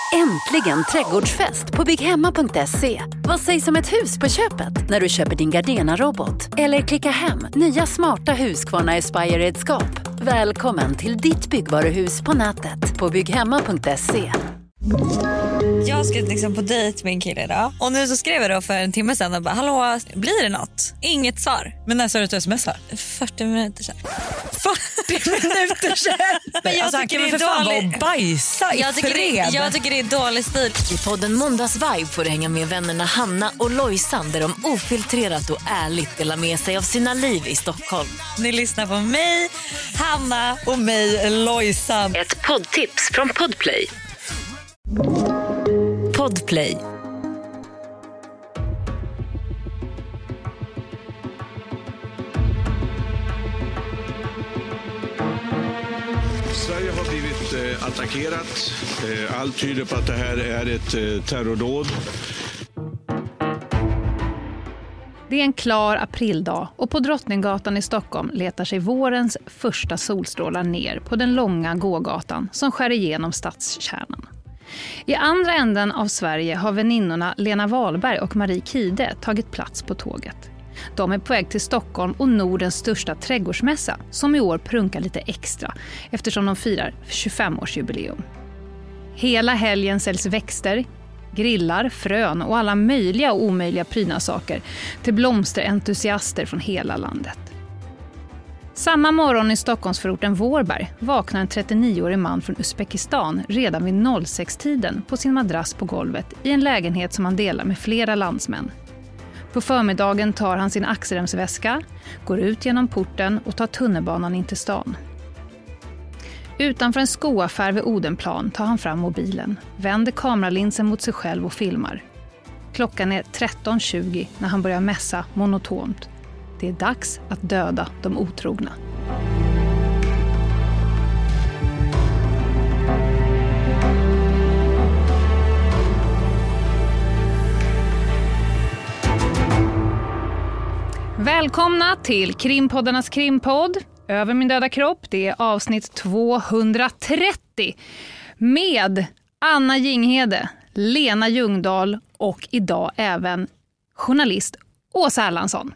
Äntligen trädgårdsfest på bygghemma.se. Vad sägs om ett hus på köpet när du köper din Gardena-robot? Eller klicka hem nya smarta Husqvarna Aspire-redskap. Välkommen till ditt byggvaruhus på nätet på bygghemma.se. Jag ska liksom på dejt med en kille idag. Och nu så skrev jag då för en timme sedan och bara, hallå, blir det något? Inget svar. Men när sa du att du smsar? 40 minuter sedan. 40 minuter sedan? Men jag tycker det är för fan dålig. Bajsa i Jag tycker det är dålig stil. I podden Måndagsvibe får du hänga med vännerna Hanna och Lojsan där de ofiltrerat och ärligt delar med sig av sina liv i Stockholm. Ni lyssnar på mig, Hanna. Och mig, Lojsan. Ett poddtips från Podplay. Podplay. Sverige har blivit attackerat. Allt tyder på att det här är ett terrordåd. Det är en klar aprildag och på Drottninggatan i Stockholm letar sig vårens första solstrålar ner på den långa gågatan som skär igenom stadskärnan. I andra änden av Sverige har väninnorna Lena Wahlberg och Marie Kide tagit plats på tåget. De är på väg till Stockholm och Nordens största trädgårdsmässa som i år prunkar lite extra eftersom de firar 25-årsjubileum. Hela helgen säljs växter, grillar, frön och alla möjliga och omöjliga prydnadssaker till blomsterentusiaster från hela landet. Samma morgon i Stockholmsförorten Vårberg vaknar en 39-årig man från Uzbekistan redan vid 06-tiden på sin madrass på golvet i en lägenhet som han delar med flera landsmän. På förmiddagen tar han sin axelremsväska, går ut genom porten och tar tunnelbanan in till stan. Utanför en skoaffär vid Odenplan tar han fram mobilen, vänder kameralinsen mot sig själv och filmar. Klockan är 13:20 när han börjar mässa monotont. Det är dags att döda de otrogna. Välkomna till Krimpoddarnas krimpodd. Över min döda kropp, det är avsnitt 230 med Anna Jinghede, Lena Ljungdahl och idag även journalist Åsa Erlandsson.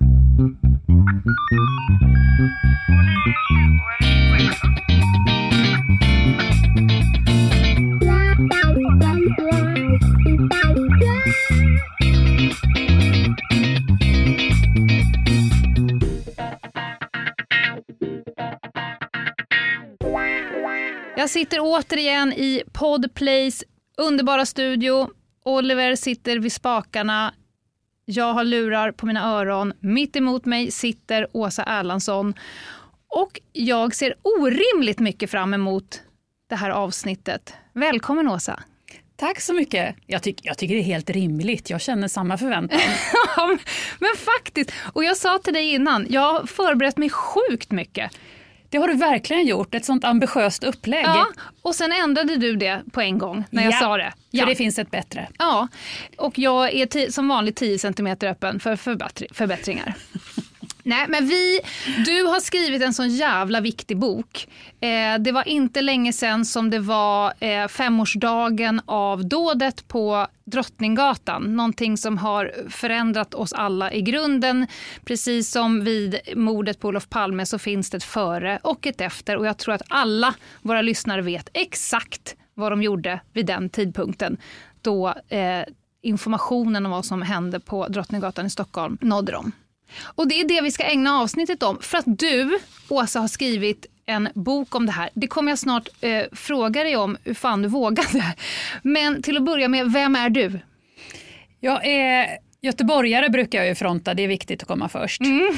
Jag sitter återigen i Podplays underbara studio. Oliver sitter vid spakarna. Jag har lurar på mina öron. Mitt emot mig sitter Åsa Erlandsson. Och jag ser orimligt mycket fram emot det här avsnittet. Välkommen Åsa. Tack så mycket. Jag tycker det är helt rimligt. Jag känner samma förväntan. Men faktiskt. Och jag sa till dig innan, jag har förberett mig sjukt mycket. Det har du verkligen gjort, ett sånt ambitiöst upplägg. Ja, och sen ändrade du det på en gång när jag sa det. För det finns ett bättre. Ja, och jag är som vanligt 10 centimeter öppen för förbättringar. Nej, men du har skrivit en sån jävla viktig bok. Det var inte länge sedan som det var 5-årsdagen av dådet på Drottninggatan. Någonting som har förändrat oss alla i grunden. Precis som vid mordet på Olof Palme så finns det ett före och ett efter. Och jag tror att alla våra lyssnare vet exakt vad de gjorde vid den tidpunkten. Då informationen om vad som hände på Drottninggatan i Stockholm nådde dem. Och det är det vi ska ägna avsnittet om. För att du, Åsa, har skrivit en bok om det här. Det kommer jag snart fråga dig om hur fan du vågade. Men till att börja med, vem är du? Jag är göteborgare, brukar jag ju fronta. Det är viktigt att komma först.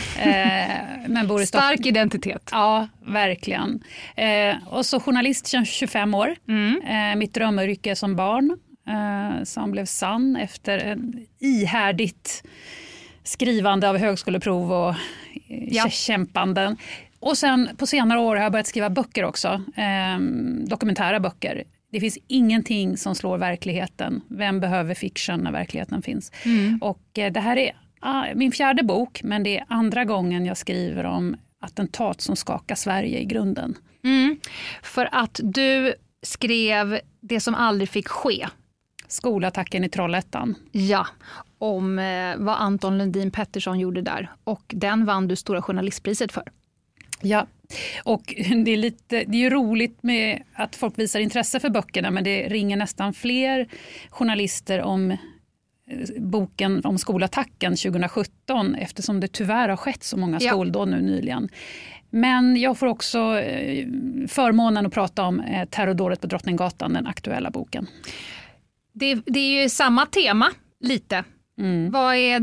Men bor i Stark identitet. Ja, verkligen. Och så journalist sedan 25 år. Mitt drömyrke som barn. Som blev sann efter en ihärdigt skrivande av högskoleprov och kämpanden. Och sen på senare år har jag börjat skriva böcker också. Dokumentära böcker. Det finns ingenting som slår verkligheten. Vem behöver fiction när verkligheten finns? Och det här är min 4:e bok, men det är andra gången jag skriver om attentat som skakar Sverige i grunden. För att du skrev Det som aldrig fick ske skolattacken i Trollhättan. Ja, om vad Anton Lundin Pettersson gjorde där. Och den vann du Stora journalistpriset för. Ja, och det är ju roligt med att folk visar intresse för böckerna, men det ringer nästan fler journalister om boken om skolattacken 2017 eftersom det tyvärr har skett så många skoldåd nu nyligen. Men jag får också förmånen att prata om terrordådet på Drottninggatan, den aktuella boken. Det är ju samma tema lite. Vad är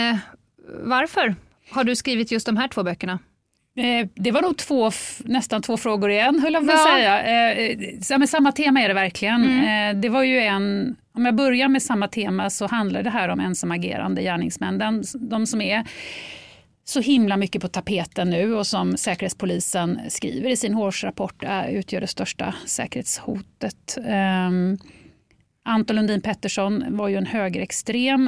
varför har du skrivit just de här 2 böckerna? Det var nog nästan 2 frågor igen, höll jag på att säga. Men samma tema är det verkligen. Det var ju om jag börjar med samma tema så handlar det här om ensamagerande gärningsmän. De som är så himla mycket på tapeten nu och som Säkerhetspolisen skriver i sin årsrapport utgör det största säkerhetshotet. Anton Lundin Pettersson var ju en högerextrem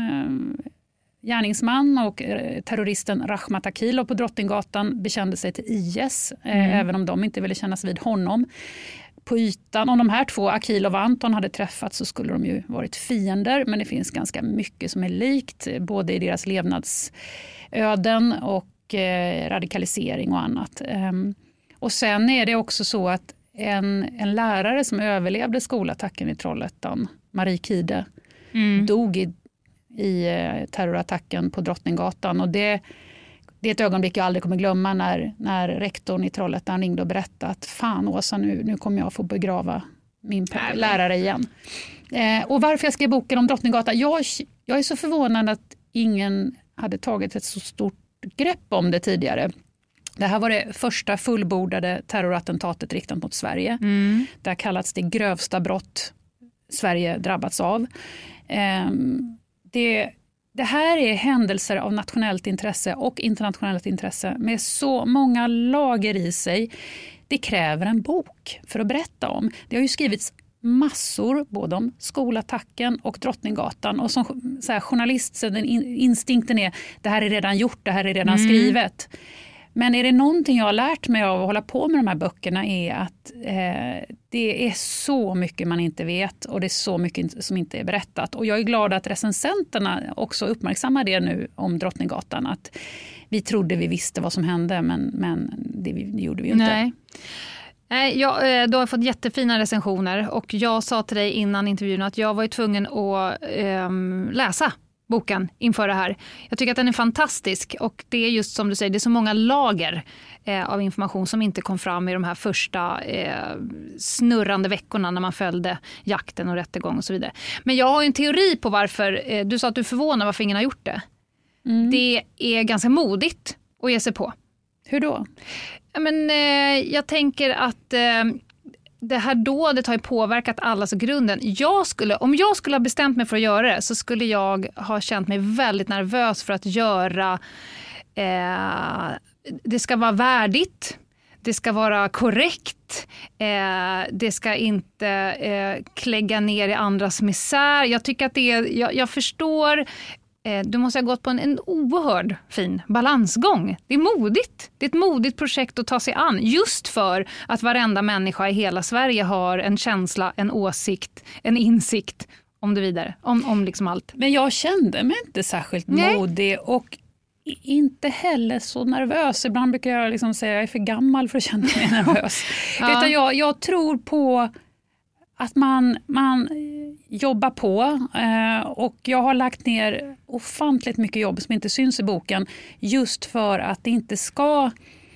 gärningsman och terroristen Rahmat Akilov på Drottninggatan bekände sig till IS, även om de inte ville kännas vid honom. På ytan, om de här 2, Akilov och Anton, hade träffats så skulle de ju varit fiender, men det finns ganska mycket som är likt, både i deras levnadsöden och radikalisering och annat. Och sen är det också så att en lärare som överlevde skolattacken i Trollhättan, Marie Kide, dog i terrorattacken på Drottninggatan. Och det är ett ögonblick jag aldrig kommer glömma när rektorn i Trollhättan ringde och berättade att fan Åsa, nu kommer jag få begrava min lärare igen. Och varför jag skrev boken om Drottninggatan? Jag är så förvånad att ingen hade tagit ett så stort grepp om det tidigare. Det här var det första fullbordade terrorattentatet riktat mot Sverige. Det har kallats det grövsta brott Sverige drabbats av. Det här är händelser av nationellt intresse och internationellt intresse med så många lager i sig. Det kräver en bok för att berätta om. Det har ju skrivits massor både om skolattacken och Drottninggatan. Och som så här, journalist så den instinkten är det här är redan gjort, det här är redan skrivet. Men är det någonting jag har lärt mig av att hålla på med de här böckerna är att det är så mycket man inte vet och det är så mycket som inte är berättat. Och jag är glad att recensenterna också uppmärksammar det nu om Drottninggatan. Att vi trodde vi visste vad som hände men det gjorde vi inte. Nej, du har fått jättefina recensioner och jag sa till dig innan intervjun att jag var ju tvungen att läsa boken inför det här. Jag tycker att den är fantastisk och det är just som du säger, det är så många lager av information som inte kom fram i de här första snurrande veckorna när man följde jakten och rättegång och så vidare. Men jag har en teori på varför, du sa att du är förvånad varför ingen har gjort det. Det är ganska modigt att ge sig på. Hur då? Men, jag tänker att det här dådet har ju påverkat allas grunden. Om jag skulle ha bestämt mig för att göra det så skulle jag ha känt mig väldigt nervös för att göra det ska vara värdigt, det ska vara korrekt, det ska inte klägga ner i andras misär. Jag tycker att jag förstår. Du måste ha gått på en oerhörd fin balansgång. Det är modigt. Det är ett modigt projekt att ta sig an. Just för att varenda människa i hela Sverige har en känsla, en åsikt, en insikt om det vidare. Om liksom allt. Men jag kände mig inte särskilt modig och inte heller så nervös. Ibland brukar jag liksom säga att jag är för gammal för att känna mig nervös. Utan jag tror på att man jobbar på och jag har lagt ner ofantligt mycket jobb som inte syns i boken just för att det inte ska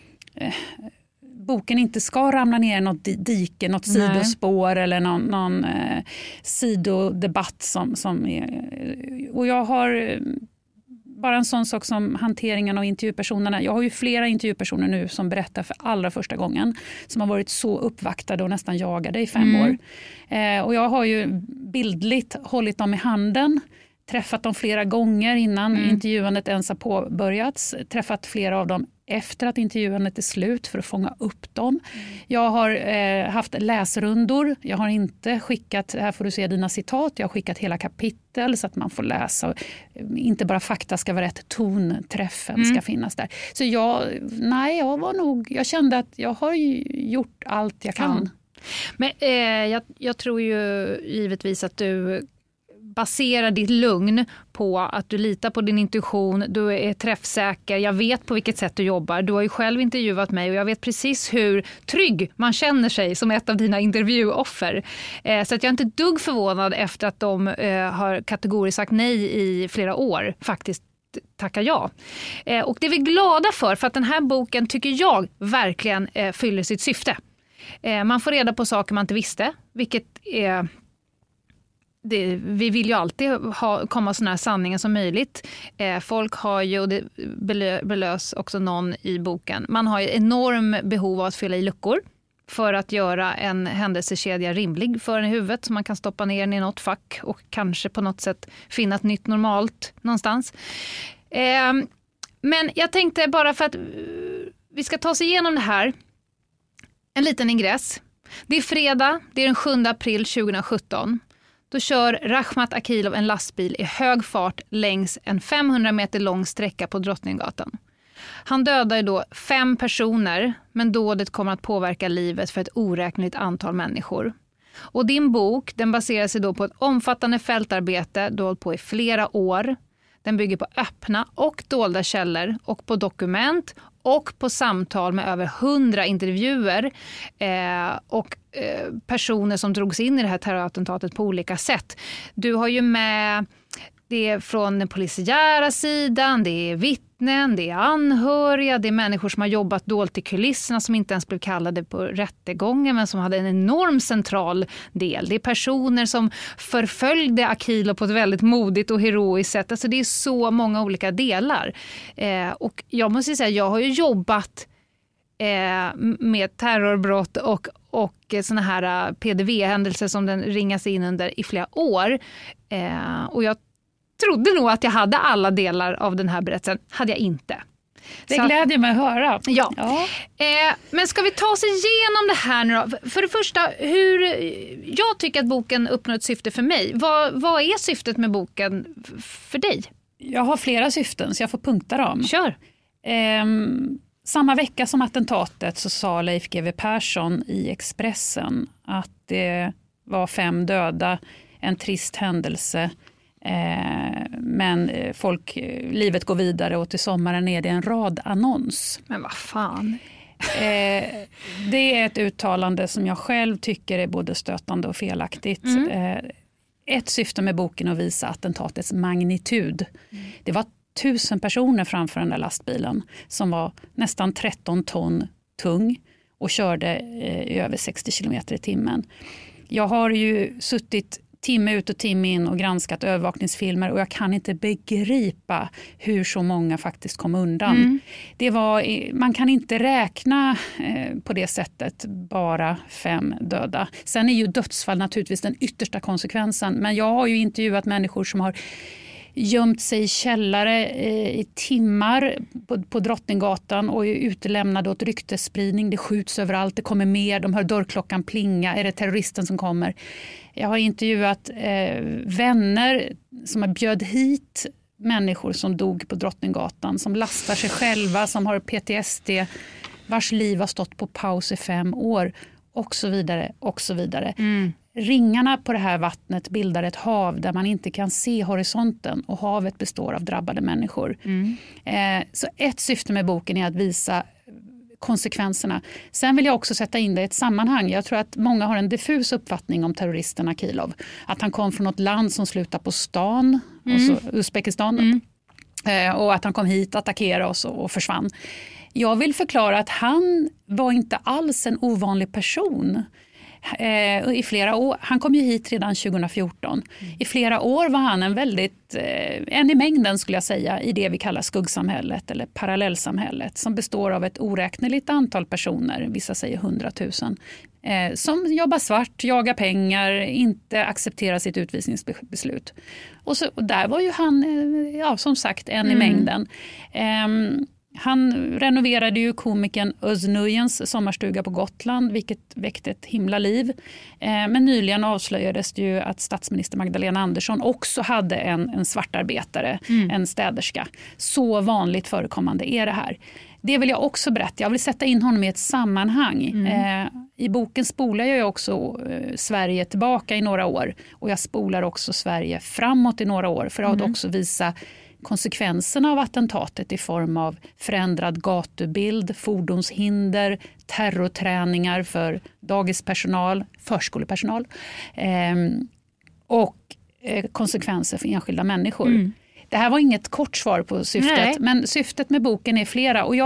boken inte ska ramla ner i något dike, något sidospår eller någon sidodebatt som är. Och jag har bara en sån sak som hanteringen av intervjupersonerna. Jag har ju flera intervjupersoner nu som berättar för allra första gången som har varit så uppvaktade och nästan jagade i 5 år. Och jag har ju bildligt hållit dem i handen, träffat dem flera gånger innan intervjuandet ens har påbörjats, träffat flera av dem efter att intervjuandet är slut för att fånga upp dem. Jag har haft läsrundor. Jag har inte skickat, här får du se dina citat, jag har skickat hela kapitel så att man får läsa. Inte bara fakta ska vara rätt, tonträffen ska finnas där. Så jag kände att jag har gjort allt jag kan. Men jag tror ju givetvis att du baserar ditt lugn på att du litar på din intuition, du är träffsäker, jag vet på vilket sätt du jobbar. Du har ju själv intervjuat mig och jag vet precis hur trygg man känner sig som ett av dina intervjuoffer. Så att jag är inte dugg förvånad efter att de har kategoriskt sagt nej i flera år, faktiskt tackar ja. Och det är vi glada för att den här boken tycker jag verkligen fyller sitt syfte. Man får reda på saker man inte visste, vilket är... vi vill ju alltid komma såna här sanningar som möjligt. Folk har ju, och det belös också någon i boken, man har ju enorm behov av att fylla i luckor för att göra en händelsekedja rimlig för en i huvudet så man kan stoppa ner den i något fack och kanske på något sätt finna ett nytt normalt någonstans. Men jag tänkte bara för att vi ska ta oss igenom det här, en liten ingress. Det är fredag, det är den 7 april 2017. Då kör Rakhmat Akilov en lastbil i hög fart längs en 500 meter lång sträcka på Drottninggatan. Han dödar ju då 5 personer, men dådet kommer att påverka livet för ett oräkneligt antal människor. Och din bok, den baserar sig då på ett omfattande fältarbete du har hållit på i flera år. Den bygger på öppna och dolda källor och på dokument och på samtal med över 100 intervjuer och personer som drogs in i det här terrorattentatet på olika sätt. Du har ju med det från den polisiära sidan, det är vittnen, det är anhöriga, det är människor som har jobbat dolt i kulisserna som inte ens blev kallade på rättegången men som hade en enorm central del. Det är personer som förföljde Akilov på ett väldigt modigt och heroiskt sätt. Alltså det är så många olika delar. Och jag måste säga, jag har ju jobbat med terrorbrott och såna här PDV-händelser som den ringas in under i flera år. Och jag trodde nog att jag hade alla delar av den här berättelsen. Hade jag inte. Det glädjer mig att höra. Ja. Men ska vi ta oss igenom det här nu då? För det första, jag tycker att boken uppnår ett syfte för mig. Vad är syftet med boken för dig? Jag har flera syften så jag får punkta dem. Kör. Samma vecka som attentatet så sa Leif GW Persson i Expressen att det var 5 döda, en trist händelse. Men livet går vidare och till sommaren är det en radannons. Men vad fan? Det är ett uttalande som jag själv tycker är både stötande och felaktigt. Ett syfte med boken är att visa attentatets magnitud. Det var 1000 personer framför den där lastbilen som var nästan 13 ton tung och körde i över 60 kilometer i timmen. Jag har ju suttit timme ut och timme in och granskat övervakningsfilmer och jag kan inte begripa hur så många faktiskt kom undan. Man kan inte räkna på det sättet bara 5 döda. Sen är ju dödsfall naturligtvis den yttersta konsekvensen, men jag har ju intervjuat människor som har gömt sig i källare i timmar på Drottninggatan och är utelämnade åt ryktesspridning. Det skjuts överallt, det kommer mer, de hör dörrklockan plinga, är det terroristen som kommer? Jag har intervjuat vänner som har bjöd hit människor som dog på Drottninggatan, som lastar sig själva, som har PTSD, vars liv har stått på paus i 5 år och så vidare och så vidare. Ringarna på det här vattnet bildar ett hav där man inte kan se horisonten och havet består av drabbade människor. Så ett syfte med boken är att visa konsekvenserna. Sen vill jag också sätta in det i ett sammanhang. Jag tror att många har en diffus uppfattning om terroristen Akilov. Att han kom från något land som slutar på stan, Uzbekistan. Och att han kom hit, attackerade oss och försvann. Jag vill förklara att han var inte alls en ovanlig person. I flera år, han kom ju hit redan 2014. I flera år var han en i mängden skulle jag säga i det vi kallar skuggsamhället eller parallellsamhället som består av ett oräkneligt antal personer, vissa säger 100 000, som jobbar svart, jagar pengar, inte accepterar sitt utvisningsbeslut. Och där var ju han som sagt en i mängden. Han renoverade ju komikern Özz Nujens sommarstuga på Gotland, vilket väckte ett himla liv. Men nyligen avslöjades det ju att statsminister Magdalena Andersson också hade en svartarbetare, en städerska. Så vanligt förekommande är det här. det vill jag också berätta. Jag vill sätta in honom i ett sammanhang. I boken spolar jag också Sverige tillbaka i några år. Och jag spolar också Sverige framåt i några år. För att också visa konsekvenserna av attentatet i form av förändrad gatubild, fordonshinder, terrorträningar för dagispersonal, förskolepersonal och konsekvenser för enskilda människor. Det här var inget kort svar på syftet, men syftet med boken är flera. Och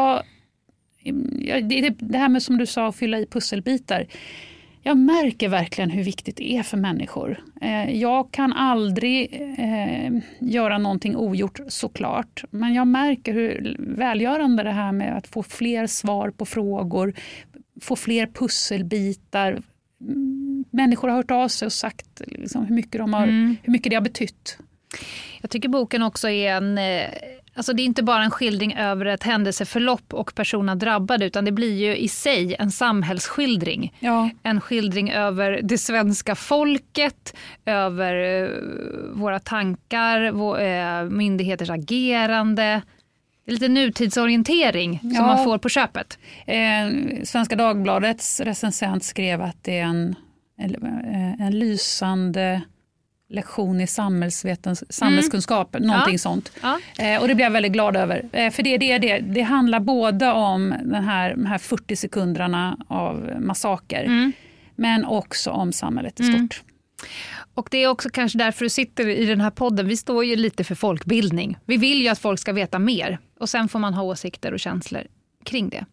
det här med, som du sa, att fylla i pusselbitar. Jag märker verkligen hur viktigt det är för människor. Jag kan aldrig göra någonting ogjort, såklart. Men jag märker hur välgörande det här med att få fler svar på frågor, få fler pusselbitar. Människor har hört av sig och sagt liksom, hur mycket det har betytt. Jag tycker boken också är alltså det är inte bara en skildring över ett händelseförlopp och personer drabbade, utan det blir ju i sig en samhällsskildring. Ja. En skildring över det svenska folket, över våra tankar, myndigheters agerande. Lite nutidsorientering som man får på köpet. Svenska Dagbladets recensent skrev att det är en lysande lektion i samhällskunskap, någonting sånt. Ja. Och det blev jag väldigt glad över. För det handlar både om de här 40 sekunderna av massaker, men också om samhället i stort. Och det är också kanske därför du sitter i den här podden. Vi står ju lite för folkbildning. Vi vill ju att folk ska veta mer. Och sen får man ha åsikter och känslor kring det.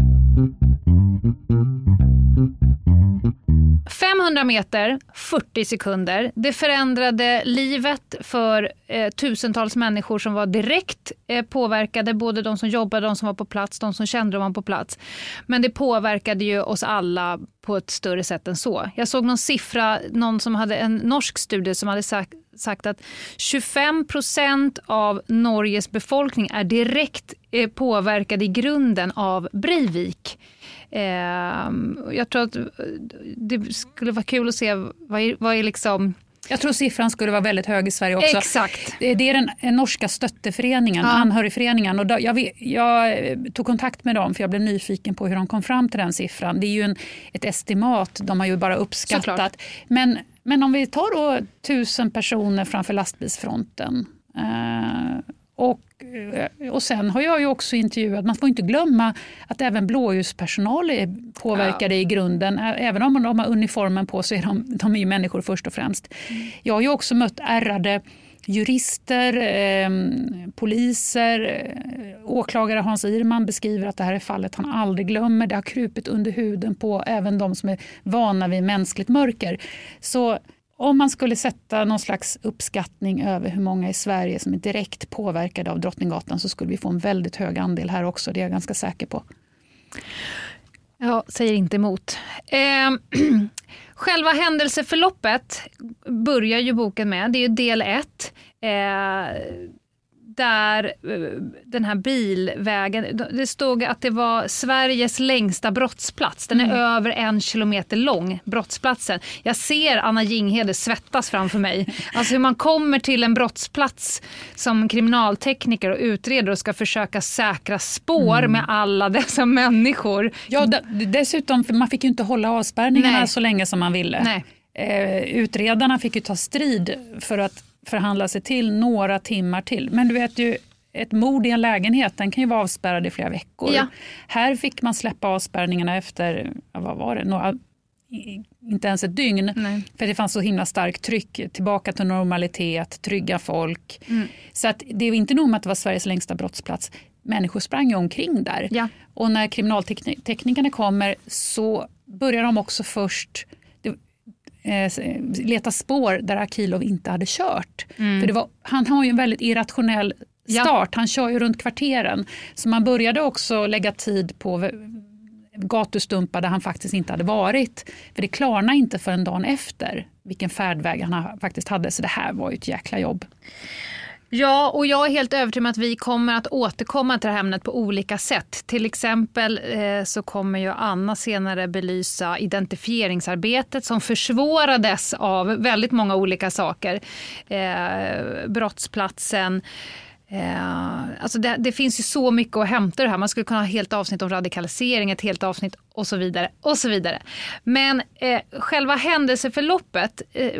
500 meter, 40 sekunder. Det förändrade livet för tusentals människor som var direkt påverkade. Både de som jobbade, de som var på plats, de som kände dem på plats. Men det påverkade ju oss alla på ett större sätt än så. Jag såg någon siffra, någon som hade en norsk studie som hade sagt att 25% av Norges befolkning är direkt påverkade i grunden av Breivik. Jag tror att det skulle vara kul att se vad är liksom... Jag tror siffran skulle vara väldigt hög i Sverige också. Exakt. Det är den norska stötteföreningen, anhörigföreningen. Och jag tog kontakt med dem för jag blev nyfiken på hur de kom fram till den siffran. Det är ju ett estimat, de har ju bara uppskattat. Såklart. Men om vi tar då 1000 personer framför lastbilsfronten och sen har jag ju också intervjuat, man får inte glömma att även blåljuspersonal är påverkade i grunden. Även om de har uniformen på så är de är ju människor först och främst. Jag har ju också mött ärrade jurister, poliser, åklagare Hans Irman beskriver att det här är fallet han aldrig glömmer. Det har krupit under huden på även de som är vana vid mänskligt mörker. Så om man skulle sätta någon slags uppskattning över hur många i Sverige som är direkt påverkade av Drottninggatan så skulle vi få en väldigt hög andel här också. Det är jag ganska säker på. Ja, säger inte emot. Själva händelseförloppet börjar ju boken med. Det är ju del 1. Där den här bilvägen, det stod att det var Sveriges längsta brottsplats. Den är över 1 kilometer lång, brottsplatsen. Jag ser Anna Jinghede svettas framför mig. Alltså hur man kommer till en brottsplats som kriminaltekniker och utredare och ska försöka säkra spår med alla dessa människor. Ja, dessutom, för man fick ju inte hålla avspärrningarna så länge som man ville. Nej. Utredarna fick ju ta strid för att förhandla sig till några timmar till. Men du vet ju, ett mord i en lägenhet, den kan ju vara avspärrad i flera veckor. Ja. Här fick man släppa avspärrningarna efter, vad var det? Inte ens ett dygn. Nej. För det fanns så himla starkt tryck. Tillbaka till normalitet, trygga folk. Så att det är inte nog med att det var Sveriges längsta brottsplats. Människor sprang ju omkring där. Ja. Och när kriminalteknikerna kommer så börjar de också först leta spår där Akilov inte hade kört. För han har ju en väldigt irrationell start. Ja. Han kör ju runt kvarteren. Så man började också lägga tid på gatustumpar där han faktiskt inte hade varit. För det klarnar inte för en dag efter vilken färdväg han faktiskt hade. Så det här var ju ett jäkla jobb. Ja, och jag är helt övertygad om att vi kommer att återkomma till det här ämnet på olika sätt. Till exempel så kommer ju Anna senare belysa identifieringsarbetet som försvårades av väldigt många olika saker. Brottsplatsen, Alltså det finns ju så mycket att hämta det här. Man skulle kunna ha helt avsnitt om radikalisering, ett helt avsnitt och så vidare. Och så vidare. Men själva händelseförloppet,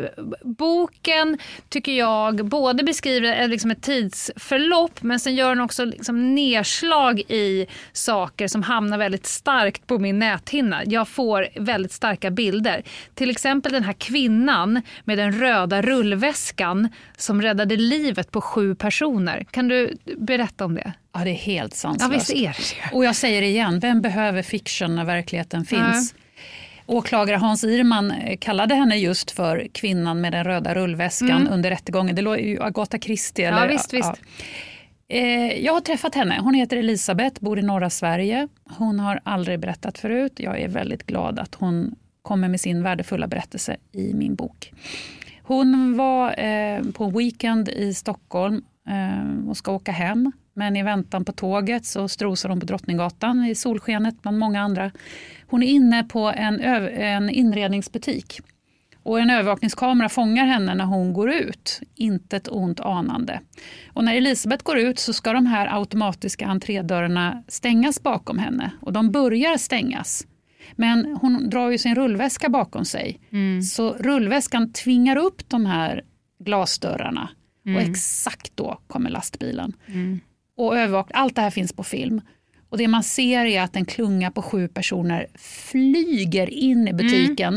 boken tycker jag både beskriver liksom ett tidsförlopp, men sen gör den också liksom nedslag i saker som hamnar väldigt starkt på min näthinna. Jag får väldigt starka bilder. Till exempel den här kvinnan med den röda rullväskan som räddade livet på 7 personer. Kan du berätta om det? Ja, det är helt sanslöst. Ja, visst är det. Och jag säger det igen, vem behöver fiction när verkligheten finns? Åklagare Hans Irman kallade henne just för kvinnan med den röda rullväskan under rättegången. Det låg ju Agatha Christie. Ja, visst. Ja. Jag har träffat henne. Hon heter Elisabeth, bor i norra Sverige. Hon har aldrig berättat förut. Jag är väldigt glad att hon kommer med sin värdefulla berättelse i min bok. Hon var på en weekend i Stockholm och ska åka hem. Men i väntan på tåget så strosar hon på Drottninggatan i solskenet bland många andra. Hon är inne på en inredningsbutik. Och en övervakningskamera fångar henne när hon går ut. Inte ett ont anande. Och när Elisabeth går ut så ska de här automatiska entrédörrarna stängas bakom henne. Och de börjar stängas. Men hon drar ju sin rullväska bakom sig. Så rullväskan tvingar upp de här glasdörrarna. Och exakt då kommer lastbilen. Och allt det här finns på film. Och det man ser är att en klunga på 7 personer flyger in i butiken.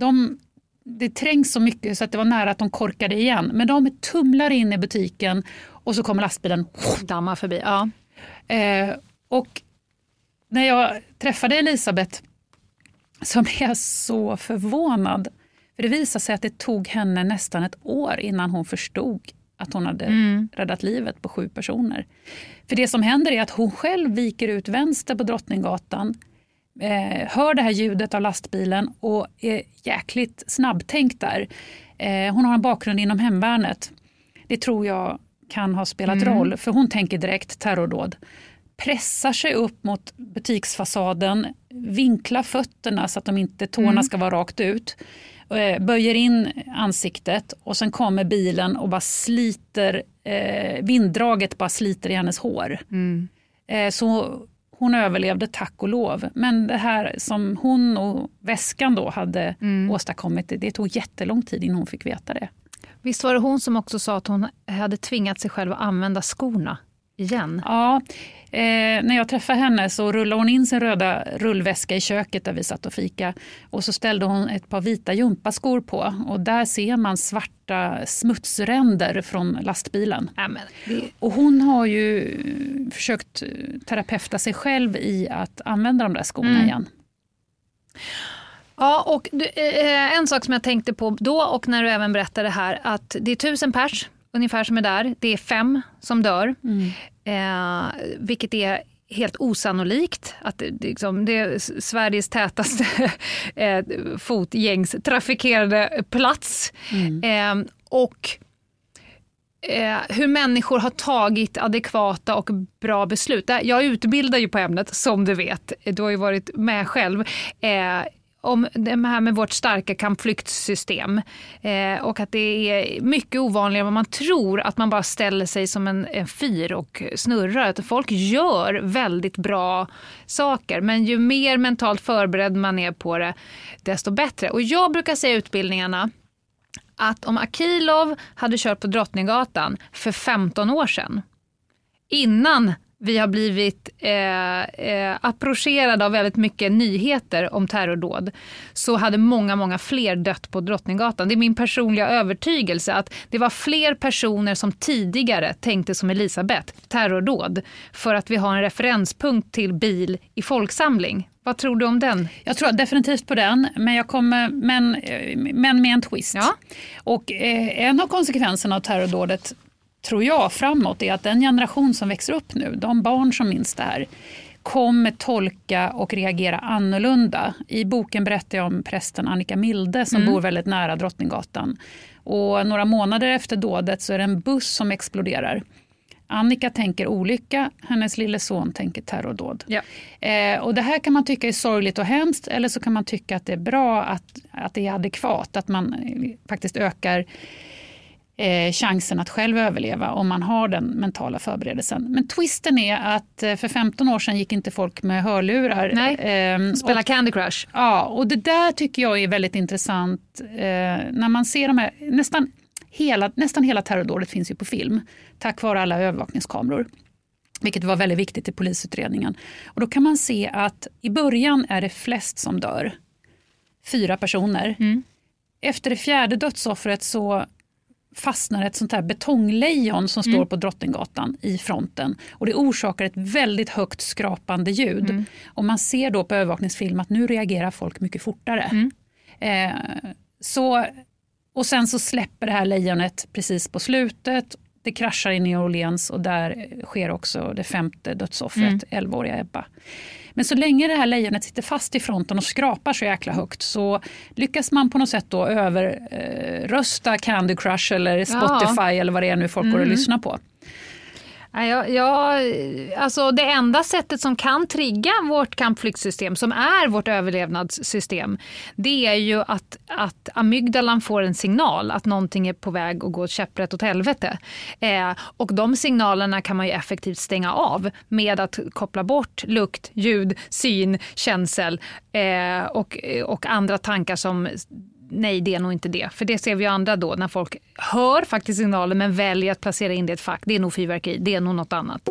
Det trängs så mycket så att det var nära att de korkade igen. Men de tumlar in i butiken och så kommer lastbilen dammar förbi. Ja. Och när jag träffade Elisabeth så blev jag så förvånad. För det visade sig att det tog henne nästan ett år innan hon förstod att hon hade räddat livet på 7 personer. För det som händer är att hon själv viker ut vänster på Drottninggatan, hör det här ljudet av lastbilen och är jäkligt snabbtänkt där. Hon har en bakgrund inom hemvärnet. Det tror jag kan ha spelat roll, för hon tänker direkt terrordåd. Pressar sig upp mot butiksfasaden, vinklar fötterna så att tårna ska vara rakt ut. Böjer in ansiktet och sen kommer bilen och bara sliter, vinddraget bara sliter i hennes hår. Så hon överlevde, tack och lov. Men det här som hon och väskan då hade åstadkommit, det tog jättelång tid innan hon fick veta det. Visst var det hon som också sa att hon hade tvingat sig själv att använda skorna igen? Ja, när jag träffade henne så rullade hon in sin röda rullväska i köket där vi satt och fika. Och så ställde hon ett par vita gympaskor på. Och där ser man svarta smutsränder från lastbilen. Och hon har ju försökt terapeuta sig själv i att använda de där skorna igen. Ja, och en sak som jag tänkte på då och när du även berättade här, att det är 1000 pers ungefär som är där. Det är 5 som dör. Vilket är helt osannolikt. Att det är Sveriges tätaste fotgängstrafikerade plats. Och hur människor har tagit adekvata och bra beslut. Jag utbildar ju på ämnet, som du vet. Du har ju varit med själv. Om det här med vårt starka kampflyktsystem och att det är mycket ovanligare än vad man tror, att man bara ställer sig som en fyr och snurrar. Att folk gör väldigt bra saker, men ju mer mentalt förberedd man är på det, desto bättre. Och jag brukar säga i utbildningarna att om Akilov hade kört på Drottninggatan för 15 år sedan, innan vi har blivit approcherade av väldigt mycket nyheter om terrordåd, så hade många fler dött på Drottninggatan. Det är min personliga övertygelse att det var fler personer som tidigare tänkte som Elisabeth, terrordåd, för att vi har en referenspunkt till bil i folksamling. Vad tror du om den? Jag tror definitivt på den, men med en twist. Ja. Och en av konsekvenserna av terrordådet, tror jag, framåt är att den generation som växer upp nu, de barn som minns det här, kommer tolka och reagera annorlunda. I boken berättar jag om prästen Annika Milde som bor väldigt nära Drottninggatan. Och några månader efter dådet så är det en buss som exploderar. Annika tänker olycka, hennes lille son tänker terrordåd. Ja. Och det här kan man tycka är sorgligt och hemskt, eller så kan man tycka att det är bra att det är adekvat, att man faktiskt ökar chansen att själv överleva om man har den mentala förberedelsen. Men twisten är att för 15 år sedan gick inte folk med hörlurar. Nej, spela Candy Crush. Ja, och det där tycker jag är väldigt intressant när man ser de här, nästan hela terrordådet finns ju på film tack vare alla övervakningskameror. Vilket var väldigt viktigt i polisutredningen. Och då kan man se att i början är det flest som dör. 4 personer. Efter det 4:e dödsoffret så fastnar ett sånt här betonglejon som står på Drottninggatan i fronten. Och det orsakar ett väldigt högt skrapande ljud. Och man ser då på övervakningsfilm att nu reagerar folk mycket fortare. Och sen så släpper det här lejonet precis på slutet. Det kraschar i New Orleans och där sker också det 5:e dödsoffret, 11-åriga Ebba. Men så länge det här lejonet sitter fast i fronten och skrapar så jäkla högt så lyckas man på något sätt då överrösta Candy Crush eller Spotify eller vad det är nu folk går och lyssnar på. Alltså det enda sättet som kan trigga vårt kampflyktsystem, som är vårt överlevnadssystem, det är ju att amygdalan får en signal att någonting är på väg att gå käpprätt åt helvete. Och de signalerna kan man ju effektivt stänga av med att koppla bort lukt, ljud, syn, känsel och andra tankar som nej, det är nog inte det. För det ser vi ju andra då när folk hör faktiskt signaler men väljer att placera in det i ett fack. Det är nog fyrverkeri, det är nog något annat.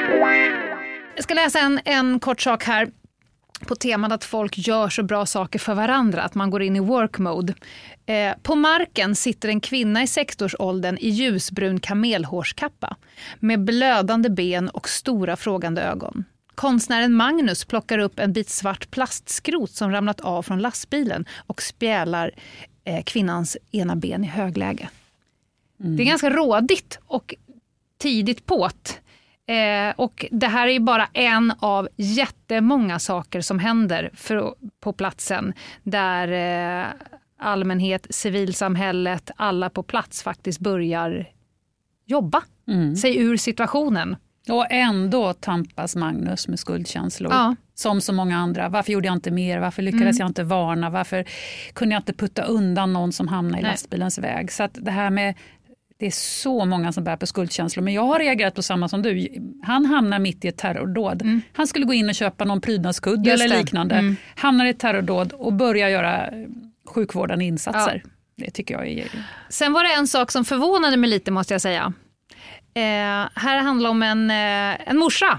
Jag ska läsa en kort sak här på temat att folk gör så bra saker för varandra. Att man går in i work mode. På marken sitter en kvinna i 60-årsåldern i ljusbrun kamelhårskappa med blödande ben och stora frågande ögon. Konstnären Magnus plockar upp en bit svart plastskrot som ramlat av från lastbilen och spjälar kvinnans ena ben i högläge. Det är ganska rådigt och tidigt påt. Och det här är ju bara en av jättemånga saker som händer på platsen där allmänhet, civilsamhället, alla på plats faktiskt börjar jobba sig ur situationen. Och ändå tampas Magnus med skuldkänslor. Ja. Som så många andra. Varför gjorde jag inte mer? Varför lyckades jag inte varna? Varför kunde jag inte putta undan någon som hamnar i lastbilens väg? Så att det här med, det är så många som bär på skuldkänslor. Men jag har reagerat på samma som du. Han hamnar mitt i ett terrordåd. Han skulle gå in och köpa någon prydnadskudde eller liknande. Hamnar i ett terrordåd och börjar göra sjukvårdande insatser. Ja. Det tycker jag är... Sen var det en sak som förvånade mig lite, måste jag säga. Här handlar om en morsa.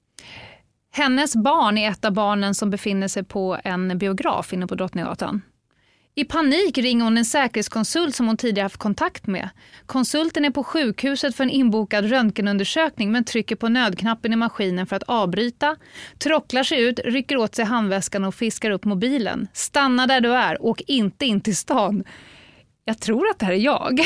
Hennes barn är ett av barnen som befinner sig på en biograf inne på Drottninggatan. I panik ringer hon en säkerhetskonsult som hon tidigare haft kontakt med. Konsulten är på sjukhuset för en inbokad röntgenundersökning men trycker på nödknappen i maskinen för att avbryta. Trocklar sig ut, rycker åt sig handväskan och fiskar upp mobilen. Stanna där du är, åk inte in till stan. Jag tror att det här är jag.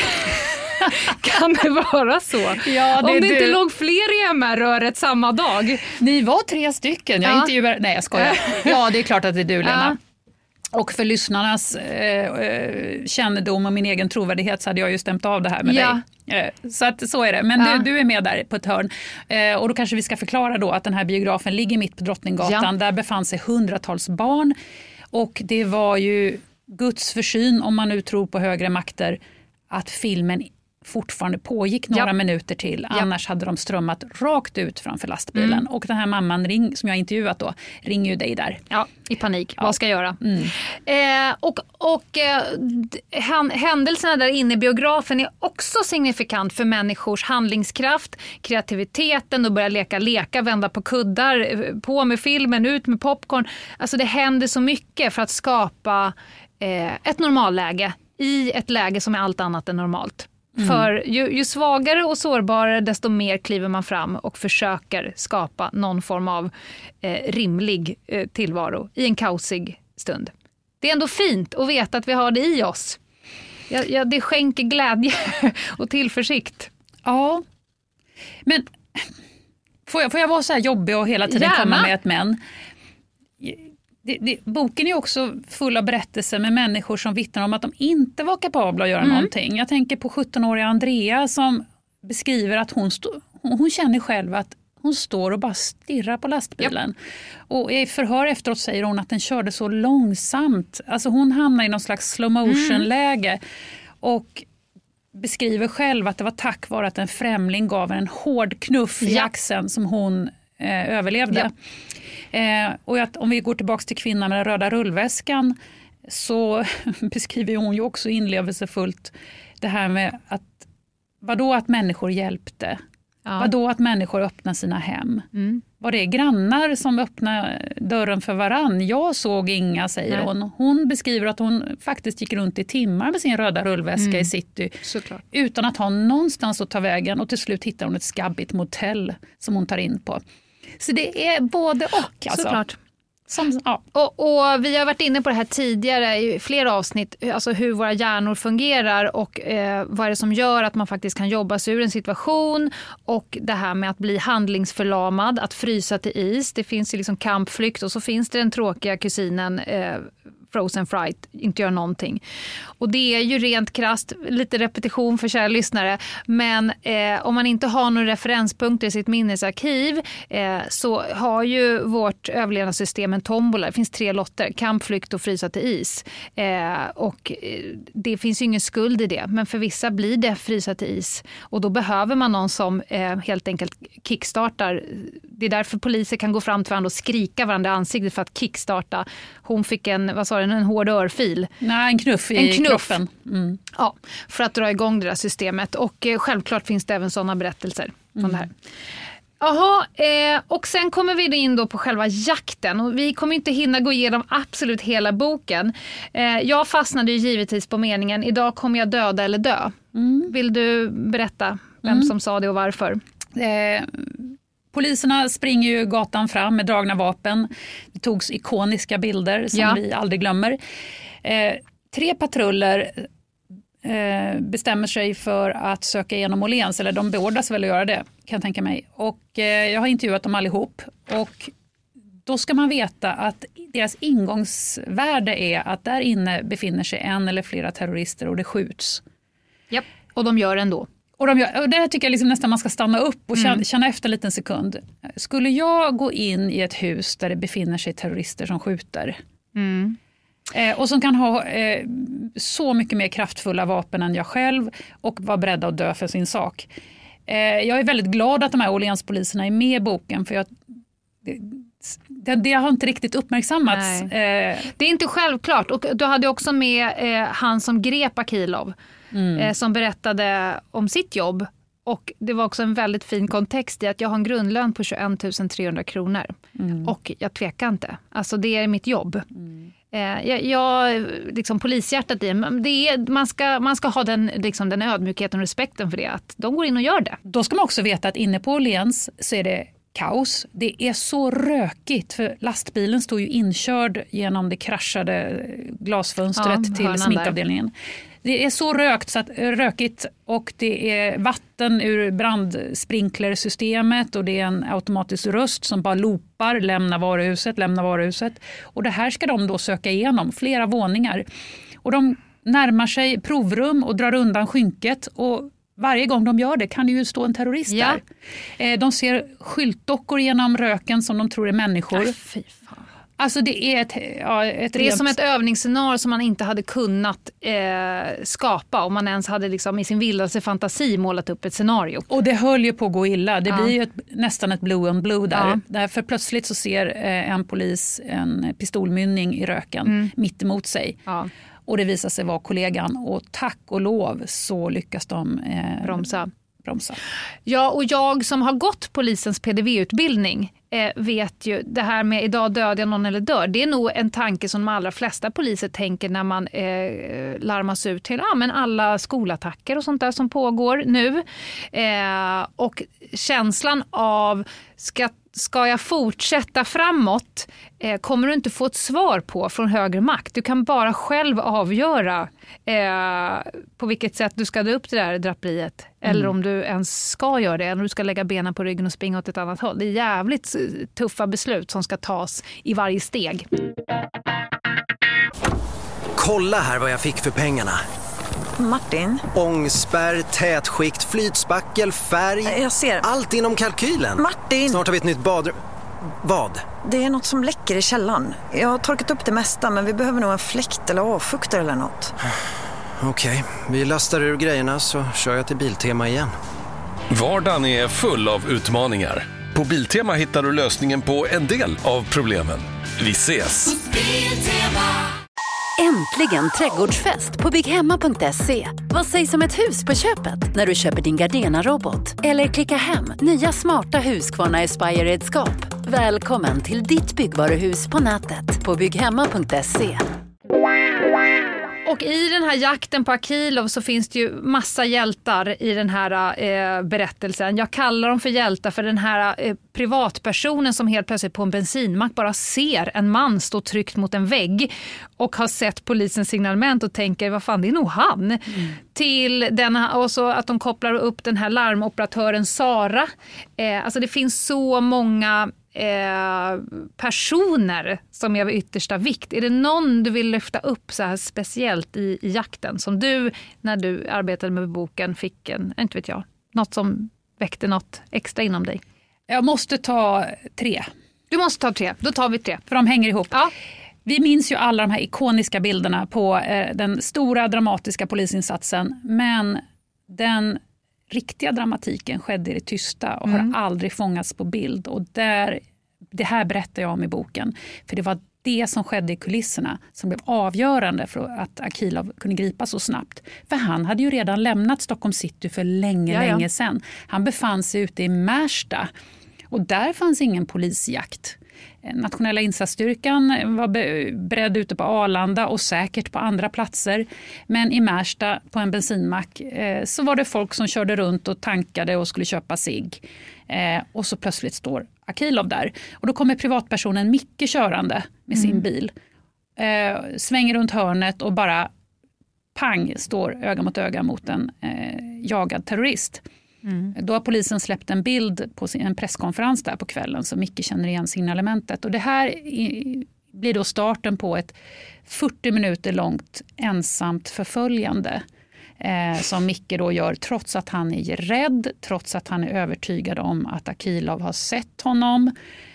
Kan det vara så? Ja, om det inte låg fler i MR-röret samma dag. Ni var 3 stycken. Jag intervjuar... Nej, jag skojar. Ja, det är klart att det är du, Lena. Och för lyssnarnas kännedom och min egen trovärdighet så hade jag ju stämt av det här med dig. Så att så är det. Men du är med där på ett hörn. Och då kanske vi ska förklara då att den här biografen ligger mitt på Drottninggatan. Ja. Där befann sig hundratals barn. Och det var ju Guds försyn, om man nu tror på högre makter, att filmen fortfarande pågick några minuter till. Annars hade de strömmat rakt ut framför lastbilen. Och den här mamman som jag intervjuat då ringer ju dig där. Ja, i panik. Vad ska jag göra? Händelserna där inne i biografen är också signifikant för människors handlingskraft, kreativiteten och börja leka, vända på kuddar, på med filmen, ut med popcorn. Alltså det händer så mycket för att skapa ett normalläge i ett läge som är allt annat än normalt. För ju svagare och sårbarare desto mer kliver man fram och försöker skapa någon form av rimlig tillvaro i en kaosig stund. Det är ändå fint att veta att vi har det i oss. Det skänker glädje och tillförsikt. Ja, men får jag vara så här jobbig och hela tiden komma med ett men? Boken är också full av berättelser med människor som vittnar om att de inte var kapabla att göra någonting. Jag tänker på 17-åriga Andrea som beskriver att hon känner själv att hon står och bara stirrar på lastbilen. Och i förhör efteråt säger hon att den körde så långsamt. Alltså hon hamnar i någon slags slow motion läge. Och beskriver själv att det var tack vare att en främling gav en hård knuff i axeln som hon överlevde. Och om vi går tillbaka till kvinnan med den röda rullväskan, så beskriver hon ju också inlevelsefullt det här med att vadå att människor hjälpte? Ja. Vadå att människor öppnar sina hem? Var det grannar som öppnade dörren för varann? Jag såg inga, säger hon. Hon beskriver att hon faktiskt gick runt i timmar med sin röda rullväska i city. Såklart. Utan att ha någonstans att ta vägen, och till slut hittar hon ett skabbigt motell som hon tar in på. Så det är både och. Alltså. Såklart. Ja. Och vi har varit inne på det här tidigare i flera avsnitt, alltså hur våra hjärnor fungerar och vad är det som gör att man faktiskt kan jobba sig ur en situation, och det här med att bli handlingsförlamad, att frysa till is. Det finns ju liksom kampflykt, och så finns det den tråkiga kusinen frozen fright, inte gör någonting. Och det är ju rent krasst, lite repetition för kära lyssnare, men om man inte har några referenspunkter i sitt minnesarkiv så har ju vårt överlevnadssystem en tombola. Det finns 3 lotter, kamp, flykt och frysa till is. Och det finns ju ingen skuld i det, men för vissa blir det frysa till is. Och då behöver man någon som helt enkelt kickstartar. Det är därför poliser kan gå fram till varandra och skrika varandra i ansiktet för att kickstarta. Hon fick en hård örfil. Nej, en knuff i kroppen. Ja, för att dra igång det där systemet. Och självklart finns det även sådana berättelser från det här. Jaha, och sen kommer vi in då på själva jakten. Och vi kommer inte hinna gå igenom absolut hela boken. Jag fastnade ju givetvis på meningen, idag kommer jag döda eller dö. Vill du berätta vem som sa det och varför? Poliserna springer ju gatan fram med dragna vapen. Det togs ikoniska bilder som vi aldrig glömmer. 3 patruller bestämmer sig för att söka igenom Åhléns, eller de beordras väl att göra det, kan jag tänka mig. Och jag har intervjuat dem allihop, och då ska man veta att deras ingångsvärde är att där inne befinner sig en eller flera terrorister och det skjuts. Japp, och de gör ändå. Och det tycker jag liksom nästan man ska stanna upp och känna efter en liten sekund. Skulle jag gå in i ett hus där det befinner sig terrorister som skjuter och som kan ha så mycket mer kraftfulla vapen än jag själv och vara beredda att dö för sin sak. Jag är väldigt glad att de här Åhlénspoliserna är med i boken, för det har inte riktigt uppmärksammats. Det är inte självklart. Och du hade också med han som grep Akilov som berättade om sitt jobb. Och det var också en väldigt fin kontext i att jag har en grundlön på 21 300 kronor. Och jag tvekar inte. Alltså det är mitt jobb. Jag liksom polishjärtat i man ska ha den ödmjukheten och respekten för det, att de går in och gör det. Då ska man också veta att inne på Åhléns så är det kaos. Det är så rökigt, för lastbilen står ju inkörd genom det kraschade glasfönstret till sminkavdelningen. Det är så rökigt, och det är vatten ur brandsprinklersystemet, och det är en automatisk röst som bara loopar, lämna varuhuset. Och det här ska de då söka igenom, flera våningar. Och de närmar sig provrum och drar undan skynket, och varje gång de gör det kan det ju stå en terrorist där. De ser skyltdockor genom röken som de tror är människor. Fy fan. Alltså det är det är som ett övningsscenario som man inte hade kunnat skapa om man ens hade liksom i sin vildaste fantasi målat upp ett scenario. Och det höll ju på att gå illa. Det blir ju nästan ett blue on blue där. Därför plötsligt så ser en polis en pistolmynning i röken mitt emot sig. Ja. Och det visar sig vara kollegan, och tack och lov så lyckas de bromsa. Ja, och jag som har gått polisens PDV-utbildning vet ju det här med idag dödar jag någon eller dör. Det är nog en tanke som de allra flesta poliser tänker när man larmas ut till men alla skolattacker och sånt där som pågår nu. Och känslan av ska jag fortsätta framåt kommer du inte få ett svar på från högre makt. Du kan bara själv avgöra på vilket sätt du ska dra upp det där draperiet. Eller om du ens ska göra det. Eller om du ska lägga benen på ryggen och springa åt ett annat håll. Det är jävligt tuffa beslut som ska tas i varje steg. Kolla här vad jag fick för pengarna. Martin? Ångspärr, tätskikt, flytspackel, färg. Jag ser. Allt inom kalkylen. Martin! Snart har vi ett nytt badrum. Vad? Det är något som läcker i källaren. Jag har torkat upp det mesta, men vi behöver nog en fläkt eller avfuktare eller något. Okej, vi lastar ur grejerna så kör jag till Biltema igen. Vardagen är full av utmaningar. På Biltema hittar du lösningen på en del av problemen. Vi ses! Äntligen trädgårdsfest på bygghemma.se. Vad sägs om ett hus på köpet när du köper din Gardena-robot? Eller klicka hem nya smarta Husqvarna Aspire-redskap. Välkommen till ditt byggvaruhus på nätet på bygghemma.se. Och i den här jakten på Akilov så finns det ju massa hjältar i den här berättelsen. Jag kallar dem för hjältar för den här privatpersonen som helt plötsligt på en bensinmack bara ser en man stå tryckt mot en vägg och har sett polisens signalement och tänker, vad fan, det är nog han. Till den, och så att de kopplar upp den här larmoperatören Sara. Alltså det finns så många personer som är av yttersta vikt. Är det någon du vill lyfta upp så här speciellt i jakten som du, när du arbetade med boken, fick inte vet jag, något som väckte något extra inom dig? Jag måste ta 3. Du måste ta 3, då tar vi 3. För de hänger ihop. Ja. Vi minns ju alla de här ikoniska bilderna på den stora dramatiska polisinsatsen, men den riktiga dramatiken skedde i det tysta och har aldrig fångats på bild. Och det här berättar jag om i boken. För det var det som skedde i kulisserna som blev avgörande för att Akilov kunde gripas så snabbt. För han hade ju redan lämnat Stockholm city för länge sedan. Han befann sig ute i Märsta och där fanns ingen polisjakt. Nationella insatsstyrkan var beredd ute på Arlanda och säkert på andra platser. Men i Märsta på en bensinmack så var det folk som körde runt och tankade och skulle köpa cigg. Och så plötsligt står Akilov där. Och då kommer privatpersonen Micke körande med sin bil. Svänger runt hörnet och bara pang står öga mot öga mot en jagad terrorist. Då har polisen släppt en bild på en presskonferens där på kvällen så Micke känner igen signalementet. Och det här blir då starten på ett 40 minuter långt ensamt förföljande som Micke då gör trots att han är rädd, trots att han är övertygad om att Akilov har sett honom.